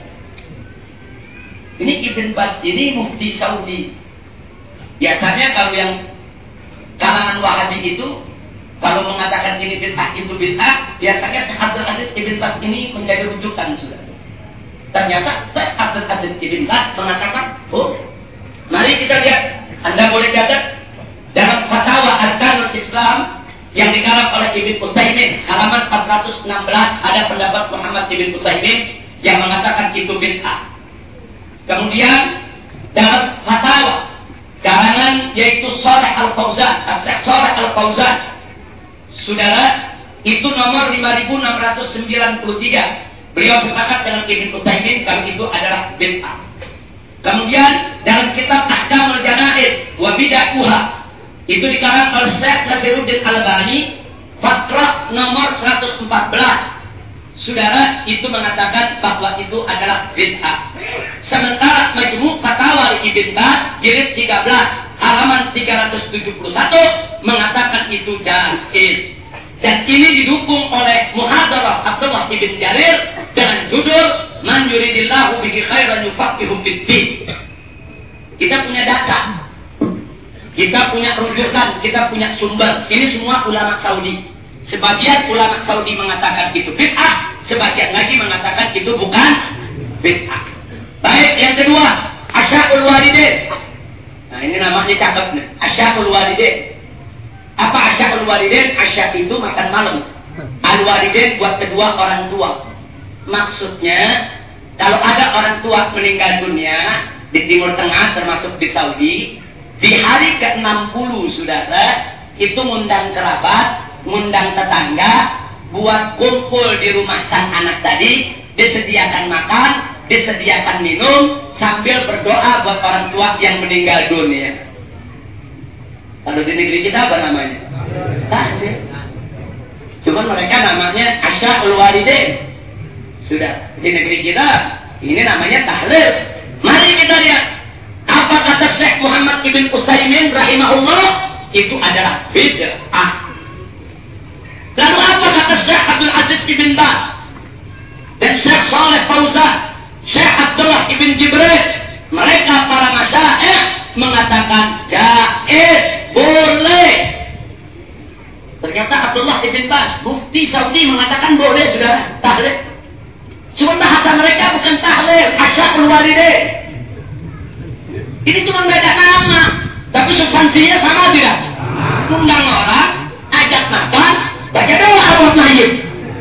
Ini Ibn Baz ini mufti Saudi. Biasanya kalau yang kalangan Wahabi itu, kalau mengatakan ini bid'ah itu bid'ah, biasanya Syekh Abdul Aziz Ibn Baz ini menjadi rujukan, sudah. Ternyata Syekh Abdul Aziz Ibn Baz mengatakan, oh, mari kita lihat. Anda boleh catat dalam fatwa Arkanul Islam yang dikarang oleh Ibn Utsaimin halaman 416 ada pendapat Muhammad Ibn Utsaimin yang mengatakan itu bid'ah. Kemudian dalam fatwa karangan yaitu Shalih Al-Fauzan, Syekh Shalih Al-Fauzan, saudara, itu nomor 5693. Beliau sepakat dengan Ibn Utsaimin kalau itu adalah bid'ah. Kemudian dalam kitab Ahkamul Janaiz wa Bid'ahuha itu dikarang oleh Syekh Nasiruddin Albani, fatrah nomor 114. Saudara, itu mengatakan bahwa itu adalah bid'ah. Sementara Majmu' Fatawa Ibn Baz jilid 13 halaman 371 mengatakan itu jaiz. Dan ini didukung oleh Muhadarah Abdullah Ibn Jarir dengan judul Man yuridillahu bihi khairan yufaqihu fid-din. Kita punya data, kita punya rujukan, kita punya sumber. Ini semua ulama Saudi. Sebagian ulama Saudi mengatakan itu bid'ah, sebagian lagi mengatakan itu bukan bid'ah. Baik, yang kedua, asya'ul walidain. Nah, ini namanya cakep nih, asya'ul walidain. Apa asya'ul walidain? Asya' itu makan malam. Al-walidain buat kedua orang tua. Maksudnya, kalau ada orang tua meninggal dunia di Timur Tengah, termasuk di Saudi, di hari ke-60, saudara, itu ngundang kerabat, ngundang tetangga, buat kumpul di rumah sang anak tadi, disediakan makan, disediakan minum, sambil berdoa buat orang tua yang meninggal dunia. Kalau di negeri kita apa namanya? Tahlil. Cuman mereka namanya asya'ul walidain. Sudah, di negeri kita ini namanya tahlil. Mari kita lihat apa kata Syekh Muhammad ibn Utsaimin rahimahullah, itu adalah bid'ah. Lalu apa kata Syekh Abdul Aziz ibn Baz dan Syekh Saleh Fauzan, Syekh Abdullah ibn Jibril, mereka para masyayikh mengatakan jaiz, boleh. Ternyata Abdullah ibn Baz, mufti Saudi, mengatakan boleh, sudah tahlil. Cuma bahasa mereka bukan tahlil, asya'ul walidain. Ini cuma beda nama, tapi substansinya sama tidak? Undang orang, ajak makan, baca doa buat mayit.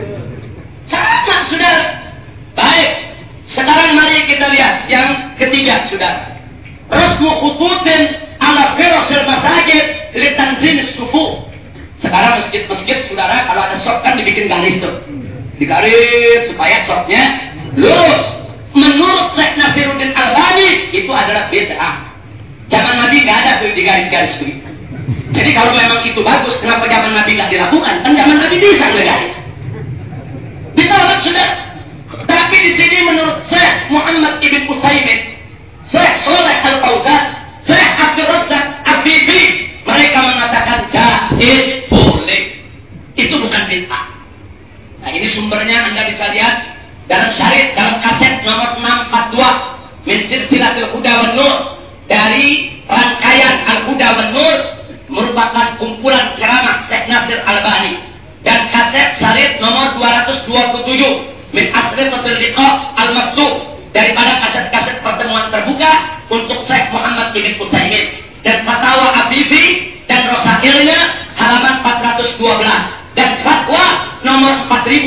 Sama, saudara. Baik, sekarang mari kita lihat yang ketiga, saudara. Rasmu khututin ala firasil masajid li tanzim sufu. Sekarang masjid-masjid, saudara, kalau ada sok kan dibikin garis tuh. Digaris supaya soknya lurus. Menurut Syekh Nasiruddin Albani itu adalah bid'ah. Zaman Nabi nggak ada tuh digaris-garis begitu. Jadi kalau memang itu bagus, kenapa zaman Nabi nggak dilakukan? Kan zaman Nabi bisa ngegaris. Ditolak sudah. Tapi di sini menurut Syekh Muhammad ibn Utsaimin, Syekh Saleh Al-Fauzan, Syekh Abdul Razzaq Afifi, mereka mengatakan jaiz, boleh. Itu bukan bid'ah. Nah, ini sumbernya Anda bisa lihat dalam syarih, dalam kaset nomor 642 min silsilatil huda wan nur, dari rangkaian Al-Huda wan Nur, merupakan kumpulan ceramah Syekh Nasir Albani, dan kaset syarih nomor 227 min asrifatul liqa al-maktub, daripada kaset-kaset pertemuan terbuka untuk Syekh Muhammad ibn Utsaimin, dan fatwa Afifi dan rosailnya halaman 412, dan fatwa nomor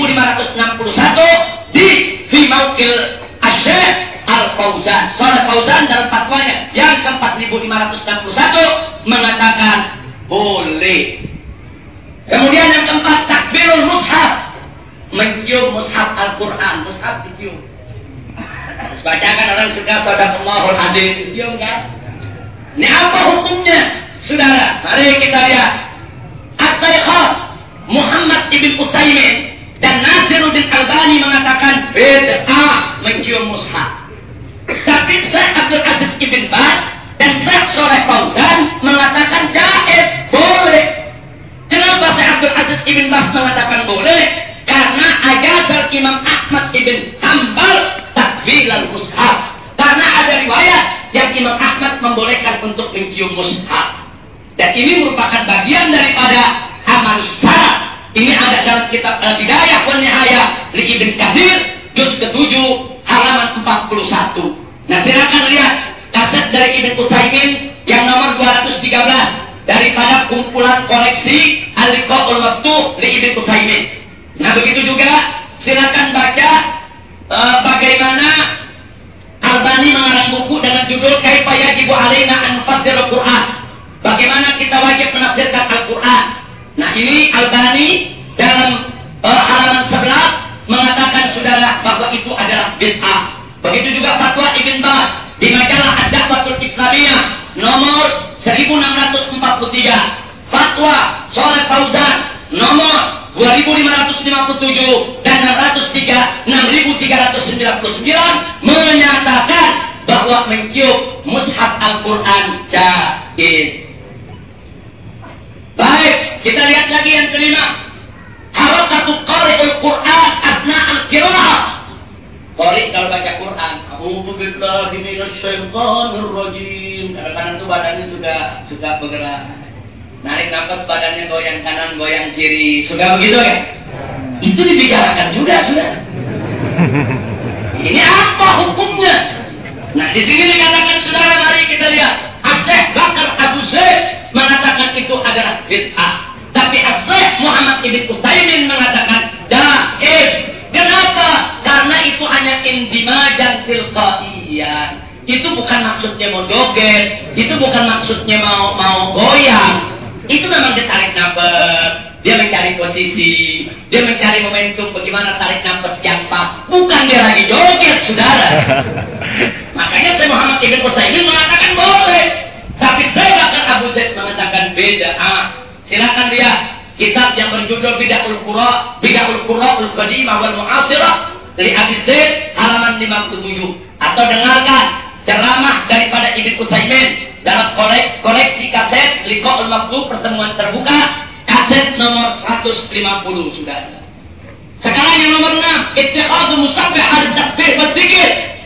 4561 di fi mauqil Asy-Syaikh Al-Fauzan. Saleh Fauzan dalam fatwanya yang ke-4561 mengatakan boleh. Kemudian yang keempat, takbirul mushaf, mencium mushaf Al-Quran, mushaf dicium. Bacakan orang suka sadaqallahul adzim, cium kan? Ini apa hukumnya, saudara? Mari kita lihat. As-Syaikh Muhammad ibn Utsaimin dan Nasiruddin Albani mengatakan bid'ah mencium mushaf. Tapi Syekh Abdul Aziz ibn Baz dan Syekh Saleh Fauzan mengatakan jaiz, boleh. Kenapa Syekh Abdul Aziz ibn Baz mengatakan boleh? Karena ajazal Imam Ahmad ibn Hanbal takbilal mushaf. Karena ada riwayat yang Imam Ahmad membolehkan untuk mencium mushaf. Dan ini merupakan bagian daripada amal syarat. Ini ada dalam kitab Al-Bidayah wan Nihayah li Ibn Katsir juz ke-7 halaman 41. Nah, silakan lihat kaset dari Ibn Utsaimin yang nomor 213 daripada kumpulan koleksi Al-Liqa'ul Maftub li Ibn Utsaimin. Nah, begitu juga silakan baca bagaimana Albani mengarang buku dengan judul Kaifa Yajibu Alaina an Nufassirul Quran. Bagaimana kita wajib menafsirkan Al-Quran. Nah, ini Albani dalam halaman 11 mengatakan, saudara, bahwa itu adalah bid'ah. Begitu juga fatwa Ibn Baz di majalah Ad-Da'watul Islamiyah nomor 1643. Fatwa Saleh Fauzan nomor 2557 dan 6399 menyatakan bahwa mencium mushaf Al-Quran jaiz. Baik, kita lihat lagi yang kelima. Harakatu qari'ul Qur'an asna al-qira'ah. Qari kalau baca Quran, a'udzu billahi minasy syaithanir rajim. Kadang-kadang tuh badannya sudah bergerak. Narik nafas, badannya goyang kanan, goyang kiri. Sudah begitu ya? Itu dibicarakan juga, sudah. Ini apa hukumnya? Nah, di sini dikatakan, saudara, mari kita lihat. Syekh Bakar Abu Zaid mengatakan itu adalah bid'ah. Tapi Syekh Muhammad Ibn Utsaimin mengatakan jaiz. Kenapa? Karena itu hanya indimajan tilqaiyan. Itu bukan maksudnya mau joget, itu bukan maksudnya mau goyang. Itu memang ditarik nafas, dia mencari posisi, dia mencari momentum bagaimana tarik nafas yang pas. Bukan dia lagi joget, saudara. Makanya saya Muhammad Ibn Utsaimin mengatakan boleh. Tapi saya Bakar Abu Zaid mengatakan beda. Silakan lihat kitab yang berjudul Bid'ahul Qura'ul Qadimah wal Mu'asirah dari Abi Zaid halaman 57. Atau dengarkan ceramah daripada Ibn Utsaimin dalam koleksi kaset Liqa'ul Maftuh, pertemuan terbuka, kaset nomor 150, saudara. Sekarang yang nomor 6, ittikhadhu musabbih al-tasbih wa dzikir.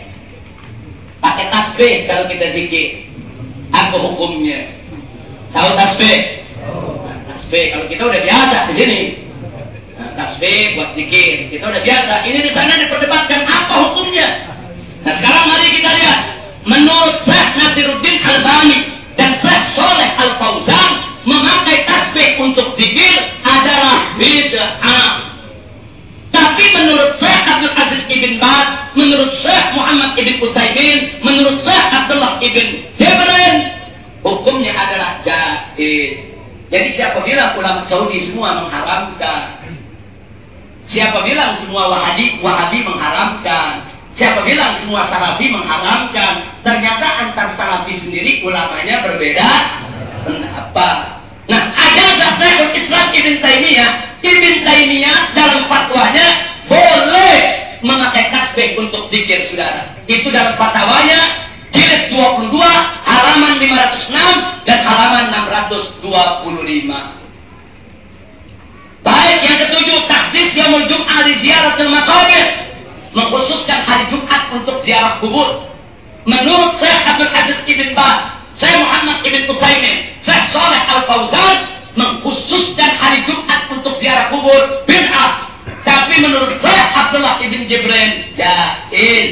Pakai tasbih kalau kita zikir. Apa hukumnya? Tahu tasbih? Tasbih kalau kita udah biasa di sini. Nah, tasbih buat zikir, kita udah biasa. Ini di sana diperdebatkan apa hukumnya. Nah, sekarang mari kita lihat. Menurut Syekh Nasiruddin Albani dan Syekh Shalih Al-Fauzan, memakai tasbih untuk zikir adalah bid'ah. Tapi menurut Syekh Abdul Aziz Ibn Baz, menurut Syekh Muhammad Ibn Utsaimin, menurut Syekh Abdullah Ibn Jibrin, hukumnya adalah jaiz. Jadi siapa bilang ulama Saudi semua mengharamkan? Siapa bilang semua Wahabi mengharamkan? Siapa bilang semua Salafi mengharamkan? Ternyata antar Salafi sendiri ulamanya berbeda pendapat. Nah, ada Syekhul Islam Ibn Taimiyah dalam fatwanya boleh memakai tasbih untuk zikir, saudara. Itu dalam fatwanya jilid 22 halaman 506 dan halaman 625. Baik, yang ketujuh, takhsis yaumul jum'ah li ziyaratil maqabir, mengkhususkan hari Jumat untuk ziarah kubur. Menurut Syekh Abdul Aziz Ibn Baz, Syekh Muhammad Ibn Utsaimin, Syekh Shalih Al-Fauzan, mengkhususkan hari Jumat untuk ziarah kubur bid'ah. Tapi menurut Syekh Abdullah Ibn Jibrin, jaiz.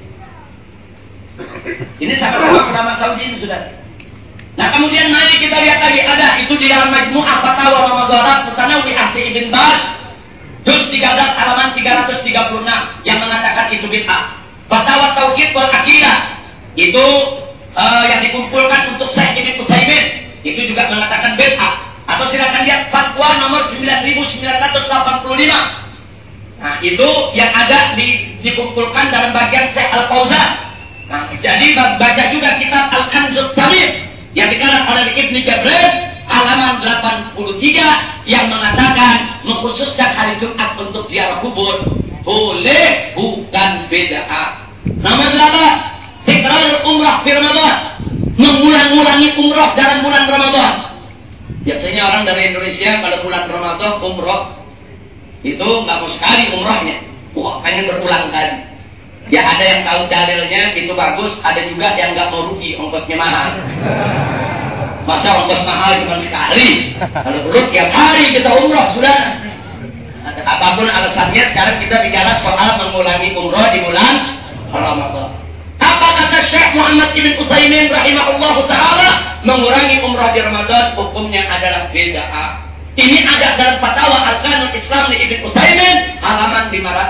Ini sama-sama ulama Saudi ini, sudah. Nah, kemudian mari kita lihat lagi, ada itu di dalam Majmu'ah Fatawa Ramadhanat Mutanawwi Ahli Ibn Baz, juz 13 halaman 336 yang mengatakan itu bid'ah. Fatawa Tauhid wal Aqidah itu yang dikumpulkan untuk Syekh Ibn Utsaimin itu juga mengatakan bid'ah. Atau silakan lihat fatwa nomor 9985. Nah, itu yang ada dikumpulkan dalam bagian Syekh Al-Fauzan. Nah, jadi baca juga kitab Al-Kanzut Tamim yang dikarang oleh Ibn Jabrin halaman 83 yang mengatakan mengkhususkan hari Jumat untuk ziarah kubur boleh, bukan bid'ah. Nomor 8, tikrarul umrah fi Ramadan, mengulang-ulangi umrah dalam bulan Ramadan. Biasanya orang dari Indonesia pada bulan Ramadan umrah itu nggak mau sekali umrahnya, pengen berulang kali. Ya ada yang tahu dalilnya itu bagus, ada juga yang nggak mau rugi, ongkosnya mahal. Masa ongkos mahal cuma sekali? Kalau perlu tiap hari kita umrah, sudah. Apapun alasannya, sekarang kita bicara soal mengulangi umrah di bulan Ramadan. Apa kata Syekh Muhammad Ibn Utsaimin rahimahullahu ta'ala? Mengurangi umrah di Ramadan hukumnya adalah bid'ah. Ini ada dalam fatwa Arkanul Islam di Ibn Utsaimin halaman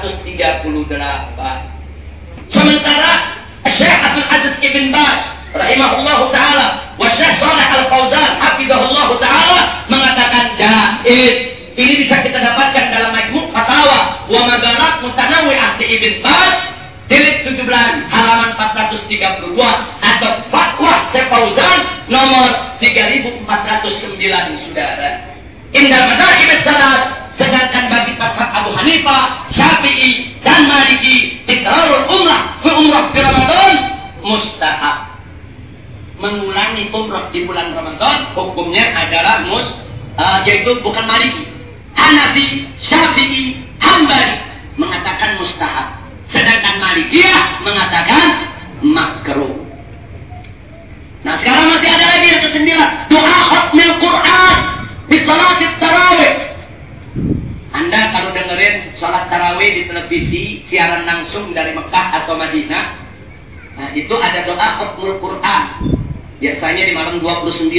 538. Sementara Syekh Abdul Aziz Ibn Baz rahimahullahu ta'ala wa Syekh Shalih Al-Fauzan hafizahullahu ta'ala mengatakan jaiz. Ini bisa kita dapatkan dalam Majmu' Fatawa wa Madarat Mutanawwi Ahli Ibn Baz jilid 17 halaman 432 atau fatwa Syekh Fauzan nomor 3409, saudara. Indal madhahib salat, sedangkan bagi mazhab Abu Hanifah, Syafi'i dan Maliki, tikrarul umrah fi Ramadan mustahab. Mengulangi umrah di bulan Ramadan hukumnya adalah yaitu bukan Maliki, Hanafi, Syafi'i, Hambali mengatakan mustahab, sedangkan Malikiyah mengatakan makruh. Nah, sekarang masih ada lagi yang ke-9, doa khatmil Quran di salat tarawih. Anda kalau dengerin sholat tarawih di televisi, siaran langsung dari Mekah atau Madinah. Nah, itu ada doa khatmul Quran. Biasanya di malam 29.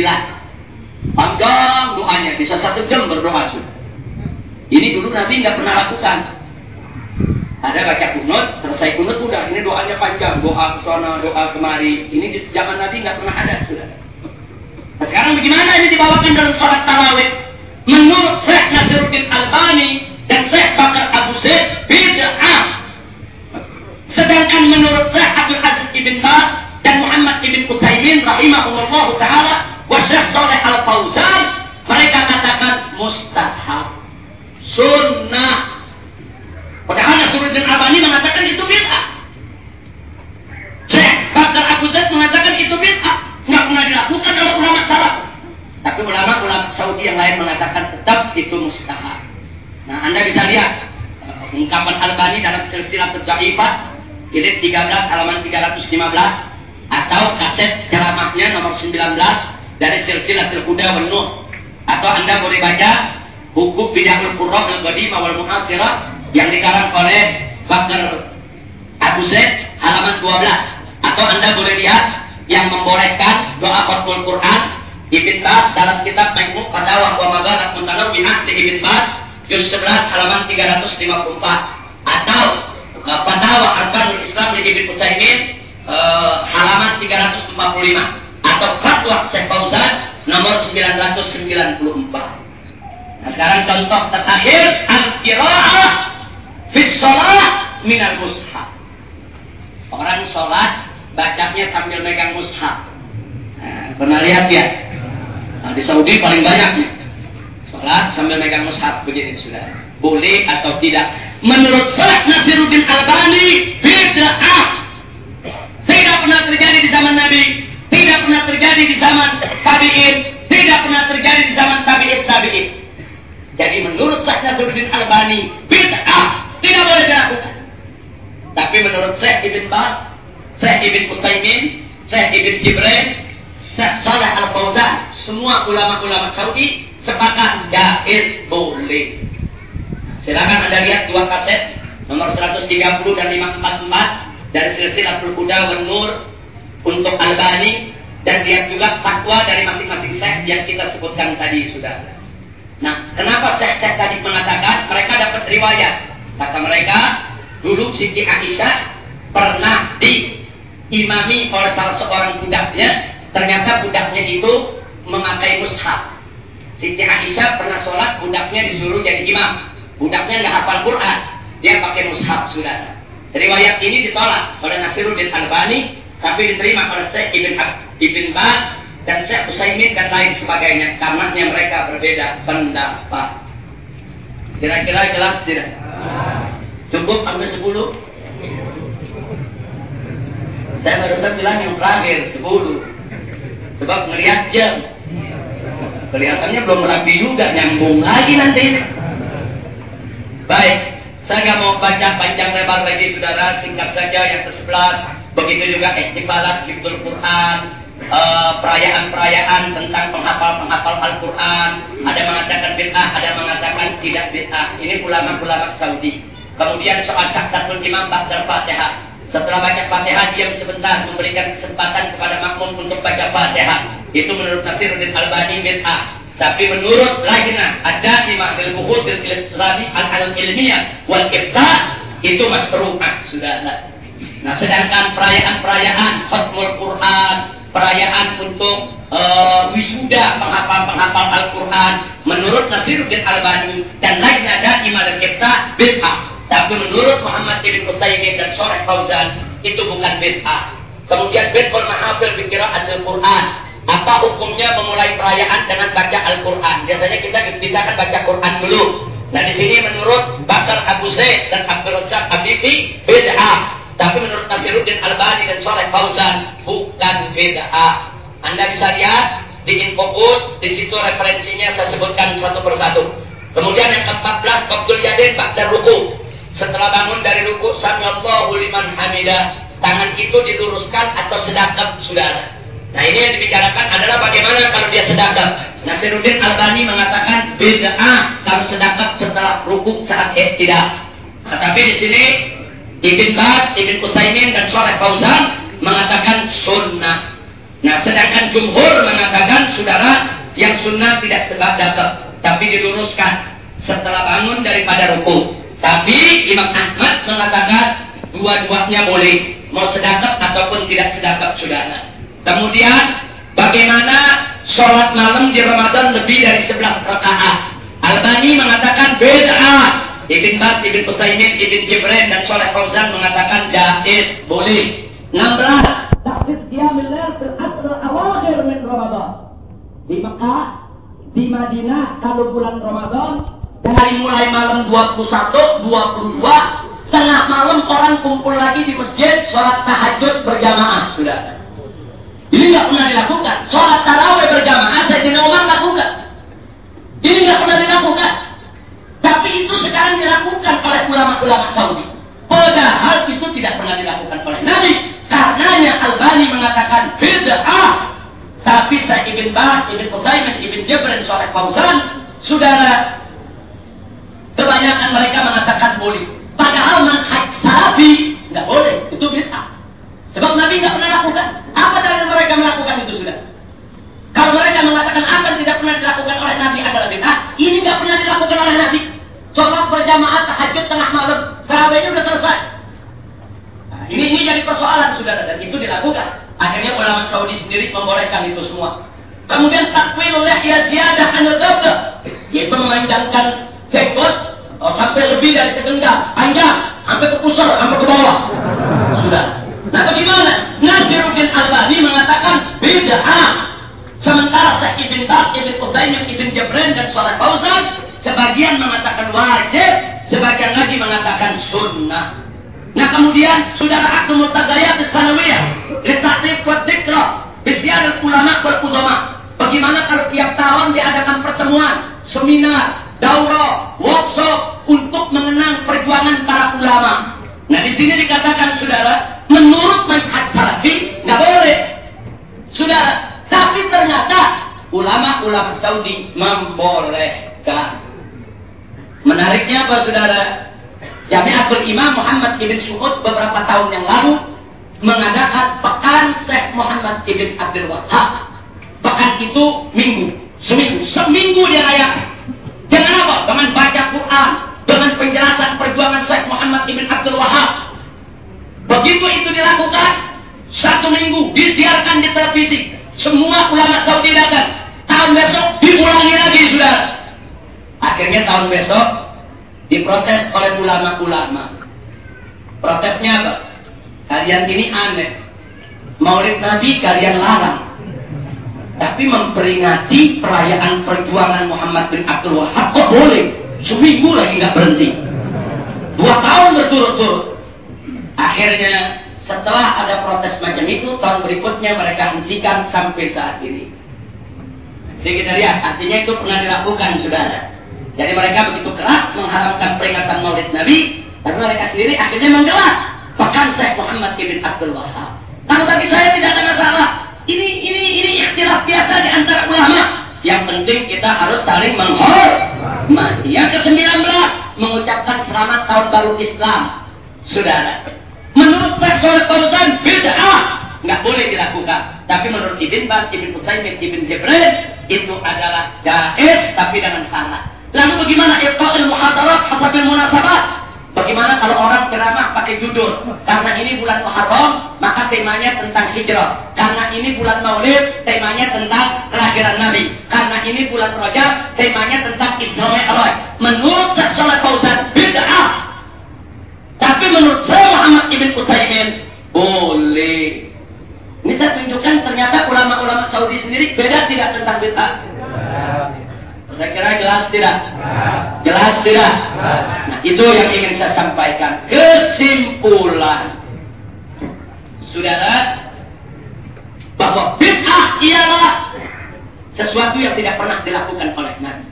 Panjang doanya, bisa 1 jam berdoa. Ini dulu Nabi nggak pernah lakukan. Ada baca kunut, selesai kunut udah, ini doanya panjang, doa ke sana, doa kemari. Ini di zaman Nabi nggak pernah ada, sudah. Nah, sekarang bagaimana ini dibawakan dalam sholat tarawih? Menurut Syekh Nasiruddin Albani dan Syekh Bakar Abu Zaid, bid'ah. Sedangkan menurut Syekh Abdul Aziz Ibn Baz dan Muhammad Ibn Utsaimin rahimahumullah ta'ala wa Syekh Shalih Al-Fauzan, mereka katakan mustahab, sunnah. Padahal Nasiruddin Albani mengatakan itu bid'ah. Syekh Bakar Abu Zaid mengatakan itu bid'ah, nggak pernah dilakukan oleh ulama salaf. Tapi ulama-ulama Saudi yang lain mengatakan tetap itu mustahab. Nah, Anda bisa lihat ungkapan Albani dalam silsilah Dhaifah jilid 13 halaman 315 atau kaset ceramahnya nomor 19 dari silsilah Al-Huda wan Nur, atau Anda boleh baca buku Bid'ahul Qurra al-Qadimah wal Mu'asirah yang dikarang oleh Bakar Abu Zaid halaman 12, atau Anda boleh lihat yang membolehkan doa khatmul Quran Ibn Baz dalam kitab Majmu' Fatawa wa Maghalat Mutanawwi'ah di Ibn Baz juz 11 halaman 354, atau Fatawa Arkanul Islam di Ibn Utsaimin halaman 345, atau Fatwa Syekh Fauzan nomor 994. Nah, sekarang contoh terakhir, al-qira'ah fi shalah minal mushaf. Orang sholat bacanya sambil megang mushaf. Nah, pernah lihat ya? Nah, di Saudi paling banyak nih. Sholat sambil megang mushaf begini, sudah. Boleh atau tidak? Menurut Syekh Nasiruddin Albani, bid'ah. Tidak pernah terjadi di zaman Nabi, tidak pernah terjadi di zaman tabi'in, tidak pernah terjadi di zaman tabi'in. Jadi menurut Syekh Nasiruddin Albani, bid'ah, tidak boleh dilakukan. Tapi menurut Syekh Ibn Baz, Syekh Ibn Utsaimin, Syekh Ibn Jibril, Syekh Shalih Al-Fauzan, semua ulama-ulama Saudi sepakat jaiz, boleh. Silakan Anda lihat 2 kaset nomor 130 dan 544 dari silsilah Al-Huda wan Nur untuk Albani, dan lihat juga fatwa dari masing-masing syekh yang kita sebutkan tadi, sudah. Nah, kenapa syekh-syekh tadi mengatakan mereka dapat riwayat? Kata mereka, dulu Siti Aisyah pernah diimami oleh salah seorang budaknya. Ternyata budaknya itu memakai mushaf. Siti Aisyah pernah sholat, budaknya disuruh jadi imam. Budaknya nggak hafal Quran, dia pakai mushaf, sudah. Riwayat ini ditolak oleh Nasiruddin Albani, tapi diterima oleh Syekh Ibn Baz dan Syekh Utsaimin dan lain sebagainya, karena mereka berbeda pendapat. Kira-kira jelas tidak? Cukup sampai 10? Saya barusan bilang yang terakhir 10. Sebab ngelihat jam, kelihatannya belum rapi juga, nyambung lagi nanti. Baik, saya nggak mau baca panjang lebar lagi, saudara. Singkat saja yang ke-11. Begitu juga ihtifalat hifdzul Quran, perayaan-perayaan tentang penghafal Al-Quran. Ada mengatakan bid'ah, ada mengatakan tidak bid'ah. Ini ulama-ulama Saudi. Kemudian soal saktatul imam ba'dal Fatihah. Setelah baca Fatihah, diam sebentar, memberikan kesempatan kepada makmum untuk baca Fatihah. Itu menurut Nasiruddin Albani bid'ah. Tapi menurut Lajnah ada di Ma'dil Buhud al-Islami al-Ilmiyah wal Ifta, itu masru'ah, sudah. Nah, sedangkan perayaan-perayaan khatmul Quran, perayaan untuk wisuda penghafal Al-Quran, menurut Nasiruddin Albani dan Lajnah Daimah al Ifta, bid'ah. Tapi menurut Muhammad Ibn Utsaimin dan Shalih Fauzan, itu bukan bid'ah. Kemudian bid'ul mahafil bi qiraatil Quran. Apa hukumnya memulai perayaan dengan baca Al-Quran? Biasanya kita akan baca Quran dulu. Nah, di sini menurut Bakar Abu Zaid dan Abdul Razak Abifi, bid'ah. Tapi menurut Nasiruddin Albani dan Shalih Fauzan, bukan bid'ah. Anda bisa lihat di Infocus, di situ referensinya saya sebutkan satu persatu. Kemudian yang ke-14, qabdul yadain ba'da ruku'. Setelah bangun dari ruku', sami'allahu liman hamidah, tangan itu diluruskan atau sedekap, saudara. Nah, ini yang dibicarakan adalah bagaimana kalau dia sedekap. Nasiruddin Albani mengatakan bid'ah kalau sedekap setelah ruku' saat tidak. Tetapi di sini Ibn Baz, Ibn Utsaimin dan Shalih Fauzan mengatakan sunnah. Nah, sedangkan jumhur mengatakan saudara yang sunnah tidak sedekah, tapi diluruskan setelah bangun daripada ruku. Tapi Imam Ahmad mengatakan dua-duanya boleh, mau sedekah ataupun tidak sedekah saudara. Kemudian bagaimana sholat malam di Ramadan lebih dari 11 rakaat? Albani mengatakan bid'ah. Ibn Baz, Ibn Utsaimin, Ibn Jibrin dan Shalih Fauzan mengatakan jaiz, boleh. 16. Tahfiz qiyamul lail fil ashr al-awakhir min Ramadan. Di Mekah, di Madinah kalau bulan Ramadan dari mulai malam 21, 22, tengah malam orang kumpul lagi di masjid sholat tahajud berjamaah, sudah. Ini nggak pernah dilakukan. Sholat tarawih berjamaah Sayyidina Umar lakukan. Ini nggak pernah dilakukan. Tapi itu sekarang dilakukan oleh ulama-ulama Saudi. Padahal itu tidak pernah dilakukan oleh Nabi. Karenanya Albani mengatakan bid'ah. Tapi saya Ibn Baz, Ibn Utsaimin, Ibn Jibrin, Shalih Fauzan, saudara, kebanyakan mereka mengatakan boleh. Padahal manhaj salafi nggak boleh, itu bid'ah. Sebab Nabi nggak pernah lakukan. Apa dalil mereka melakukan itu sudah? Kalau mereka mengatakan apa yang tidak pernah dilakukan oleh Nabi adalah bid'ah, ini nggak pernah dilakukan oleh Nabi. Sholat berjamaah tahajud tengah malam, tarawihnya sudah selesai. Nah, ini jadi persoalan saudara, dan itu dilakukan. Akhirnya ulama Saudi sendiri membolehkan itu semua. Kemudian takwil lihya ziyadah anil qabdah, yaitu memanjangkan jenggot sampai lebih dari segenggam, panjang sampai ke pusar, sampai ke bawah. Sudah. Nah, bagaimana? Nasiruddin Albani mengatakan bid'ah. Sementara Syekh Ibn Baz, Ibn Utsaimin, Ibn Jibrin dan Shalih Fauzan sebagian mengatakan wajib, sebagian lagi mengatakan sunnah. Nah, kemudian saudara Akhdul Muntazayat Sanawiyah Littakrif wa Dzikra Bisyaril Ulama wal Uzama. Bagaimana kalau tiap tahun diadakan pertemuan, seminar, daurah, workshop untuk mengenang perjuangan para ulama. Nah, di sini dikatakan saudara, menurut manhaj salafi nggak boleh. Saudara, tapi ternyata ulama-ulama Saudi membolehkan. Menariknya apa saudara? Jamiatul Imam Muhammad Ibn Saud beberapa tahun yang lalu mengadakan pekan Syekh Muhammad Ibn Abdul Wahhab. Pekan itu seminggu dia rayakan. Dengan apa? Dengan baca Quran, dengan penjelasan perjuangan Syekh Muhammad Ibn Abdul Wahhab. Begitu itu dilakukan, 1 minggu disiarkan di televisi. Semua ulama Saudi datang. Tahun besok diulangi lagi sudah. Akhirnya tahun besok diprotes oleh ulama-ulama. Protesnya apa? Kalian ini aneh. Maulid Nabi kalian larang. Tapi memperingati perayaan perjuangan Muhammad bin Abdul Wahhab kok boleh? Seminggu lagi nggak berhenti. 2 tahun berturut-turut. Akhirnya setelah ada protes macam itu, tahun berikutnya mereka hentikan sampai saat ini. Jadi kita lihat, artinya itu pernah dilakukan saudara. Jadi mereka begitu keras mengharamkan peringatan Maulid Nabi, tapi mereka sendiri akhirnya menggelar pekan Syekh Muhammad bin Abdul Wahhab. Kalau bagi saya tidak ada masalah. Ini ikhtilaf biasa di antara ulama. Yang penting kita harus saling menghormati. Yang ke-19, mengucapkan selamat tahun baru Islam. Saudara, menurut Shalih Fauzan bid'ah, nggak boleh dilakukan. Tapi menurut Ibn Baz, Ibn Utsaimin, Ibn Jibrin itu adalah jaiz tapi dengan syarat. Lalu bagaimana iqa'il muhadarat hasabil munasabat? Bagaimana kalau orang ceramah pakai judul? Karena ini bulan Muharram, maka temanya tentang hijrah. Karena ini bulan Maulid, temanya tentang kelahiran Nabi. Karena ini bulan Rajab, temanya tentang Isra Mi'raj. Menurut Shalih Fauzan bid'ah. Tapi menurut saya Muhammad Ibn Utsaimin boleh. Ini saya tunjukkan ternyata ulama-ulama Saudi sendiri beda tidak tentang bid'ah. Saya kira jelas tidak? Jelas tidak? Nah, itu yang ingin saya sampaikan. Kesimpulan, saudara, bahwa bid'ah ialah sesuatu yang tidak pernah dilakukan oleh Nabi.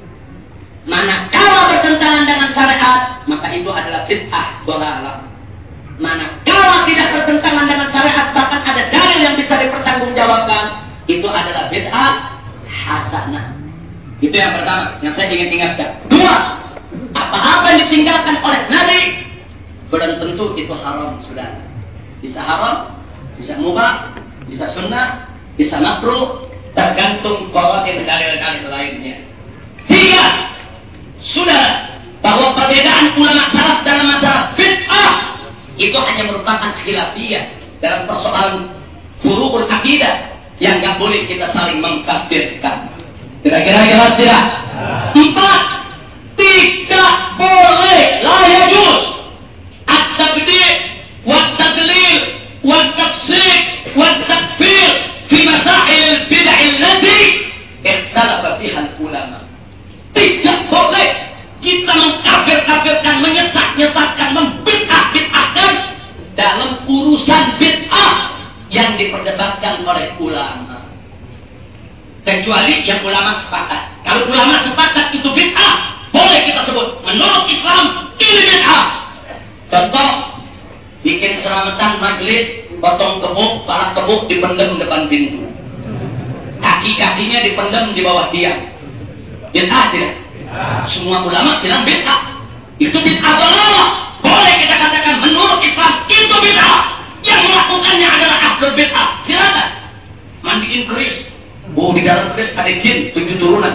Manakala bertentangan dengan syariat, maka itu adalah bid'ah dhalalah. Manakala tidak bertentangan dengan syariat, bahkan ada dalil yang bisa dipertanggungjawabkan, itu adalah bid'ah hasanah. Itu yang pertama yang saya ingin ingatkan. 2, Apa-apa yang ditinggalkan oleh Nabi belum tentu itu haram, sudah. Bisa haram, bisa mubah, bisa sunnah, bisa makruh, tergantung qawaid dalil-dalil lainnya. Hingga sudah bahwa perbedaan ulama salaf dalam masalah bid'ah itu hanya merupakan khilafiyah dalam persoalan furu'ul akidah yang nggak boleh kita saling mengkafirkan. Kira-kira jelas tidak? 4. Tidak boleh, la yajuz at-tabdi' wat-tadlil wat-tafsir wat-takfir fi masail al-bid'ah allati ikhtalafa fiha al-ulama. Tidak boleh kita mengkafir-kafirkan, menyesat-nyesatkan, membid'ah-bid'ahkan dalam urusan bid'ah yang diperdebatkan oleh ulama. Kecuali yang ulama sepakat. Kalau ulama sepakat itu bid'ah, boleh kita sebut menurut Islam ini bid'ah. Contoh, bikin selamatan majlis, potong kebuk, pala kebuk dipendam depan pintu, kaki-kakinya dipendam di bawah tiang. Bid'ah tidak? Semua ulama bilang bid'ah. Itu bid'ah dalalah. Boleh kita katakan menurut Islam itu bid'ah. Yang melakukannya adalah ahlul bid'ah. Silakan mandiin keris. Oh, di dalam keris ada jin 7 turunan.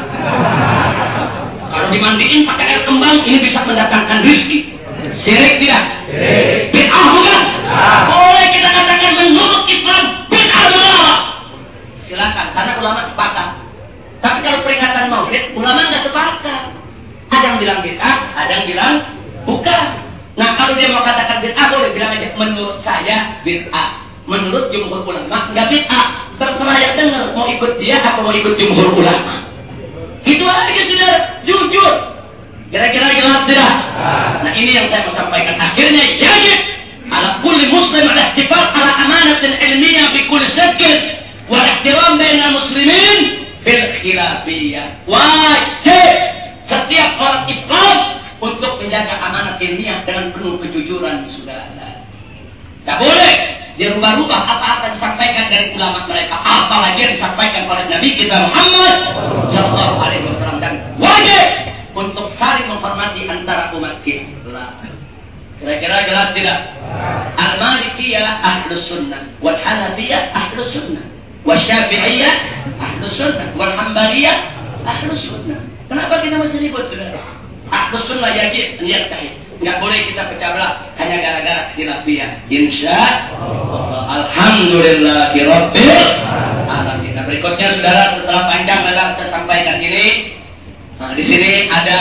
Kalau dimandiin pakai air kembang, ini bisa mendatangkan rezeki. Syirik tidak? Bid'ah bukan? Boleh kita katakan menurut Islam bid'ah dalalah. Silakan, karena ulama sepakat. Tapi kalau peringatan maulid, ulama nggak sepakat. Ada yang bilang bid'ah, ada yang bilang bukan. Nah, kalau dia mau katakan bid'ah, boleh bilang aja menurut saya bid'ah. Menurut jumhur ulama nggak bid'ah. Terserah yang dengar mau ikut dia apa mau ikut jumhur ulama. Itu aja sudah, jujur. Kira-kira jelas tidak? Nah, ini yang saya mau sampaikan. Akhirnya yajib ala kulli muslim ala ihtifaz ala amanatin ilmiyyah bi kulli sadqin wal ihtiram bainal muslimin fil khilafiyah. Wajib setiap orang Islam untuk menjaga amanat ilmiah dengan penuh kejujuran, saudara. Tak boleh dirubah-rubah apa-apa disampaikan dari ulama mereka, apalagi yang disampaikan oleh Nabi kita Muhammad sallallahu alaihi wasallam. Dan wajib untuk saling menghormati antara umat Islam. Kira-kira jelas tidak? Al-Malikiyah ahlus sunnah, wal Hanafiyah ahlus sunnah, wal Syafi'iyah ahlus sunnah, wal Hanbaliyah ahlus sunnah. Kenapa kita mesti ribut, saudara? Ahlus sunnah yajib niat tahid. Enggak boleh kita pecah belah hanya gara-gara khilafiyah. Insyaallah. Alhamdulillahirabbil alamin. Nah, berikutnya saudara, setelah panjang lebar saya sampaikan ini, nah, di sini ada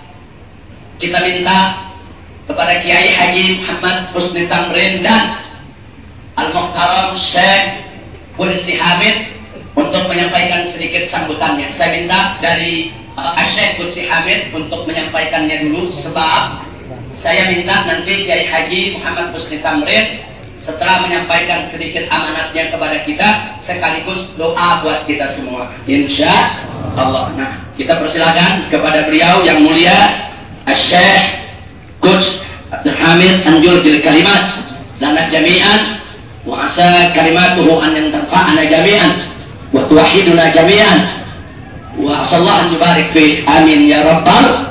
kita minta kepada Kiai Haji Muhammad Husni Tamrin dan Al-Muhtaram Syekh Qudsi Hamid untuk menyampaikan sedikit sambutannya. Saya minta dari Syekh Qudsi Hamid untuk menyampaikannya dulu, sebab saya minta nanti Kiai Haji Muhammad Husni Tamrin setelah menyampaikan sedikit amanatnya kepada kita, sekaligus doa buat kita semua. Insya Allah. Nah, kita persilakan kepada beliau yang mulia Syekh Qudsi Hamid Anjul bil kalimat lana jami'an wa asa kalimatuhu an yanfa'ana jami'an wa tuwahhiduna jami'an wa sallallahu an yubarik fi amin ya rabbal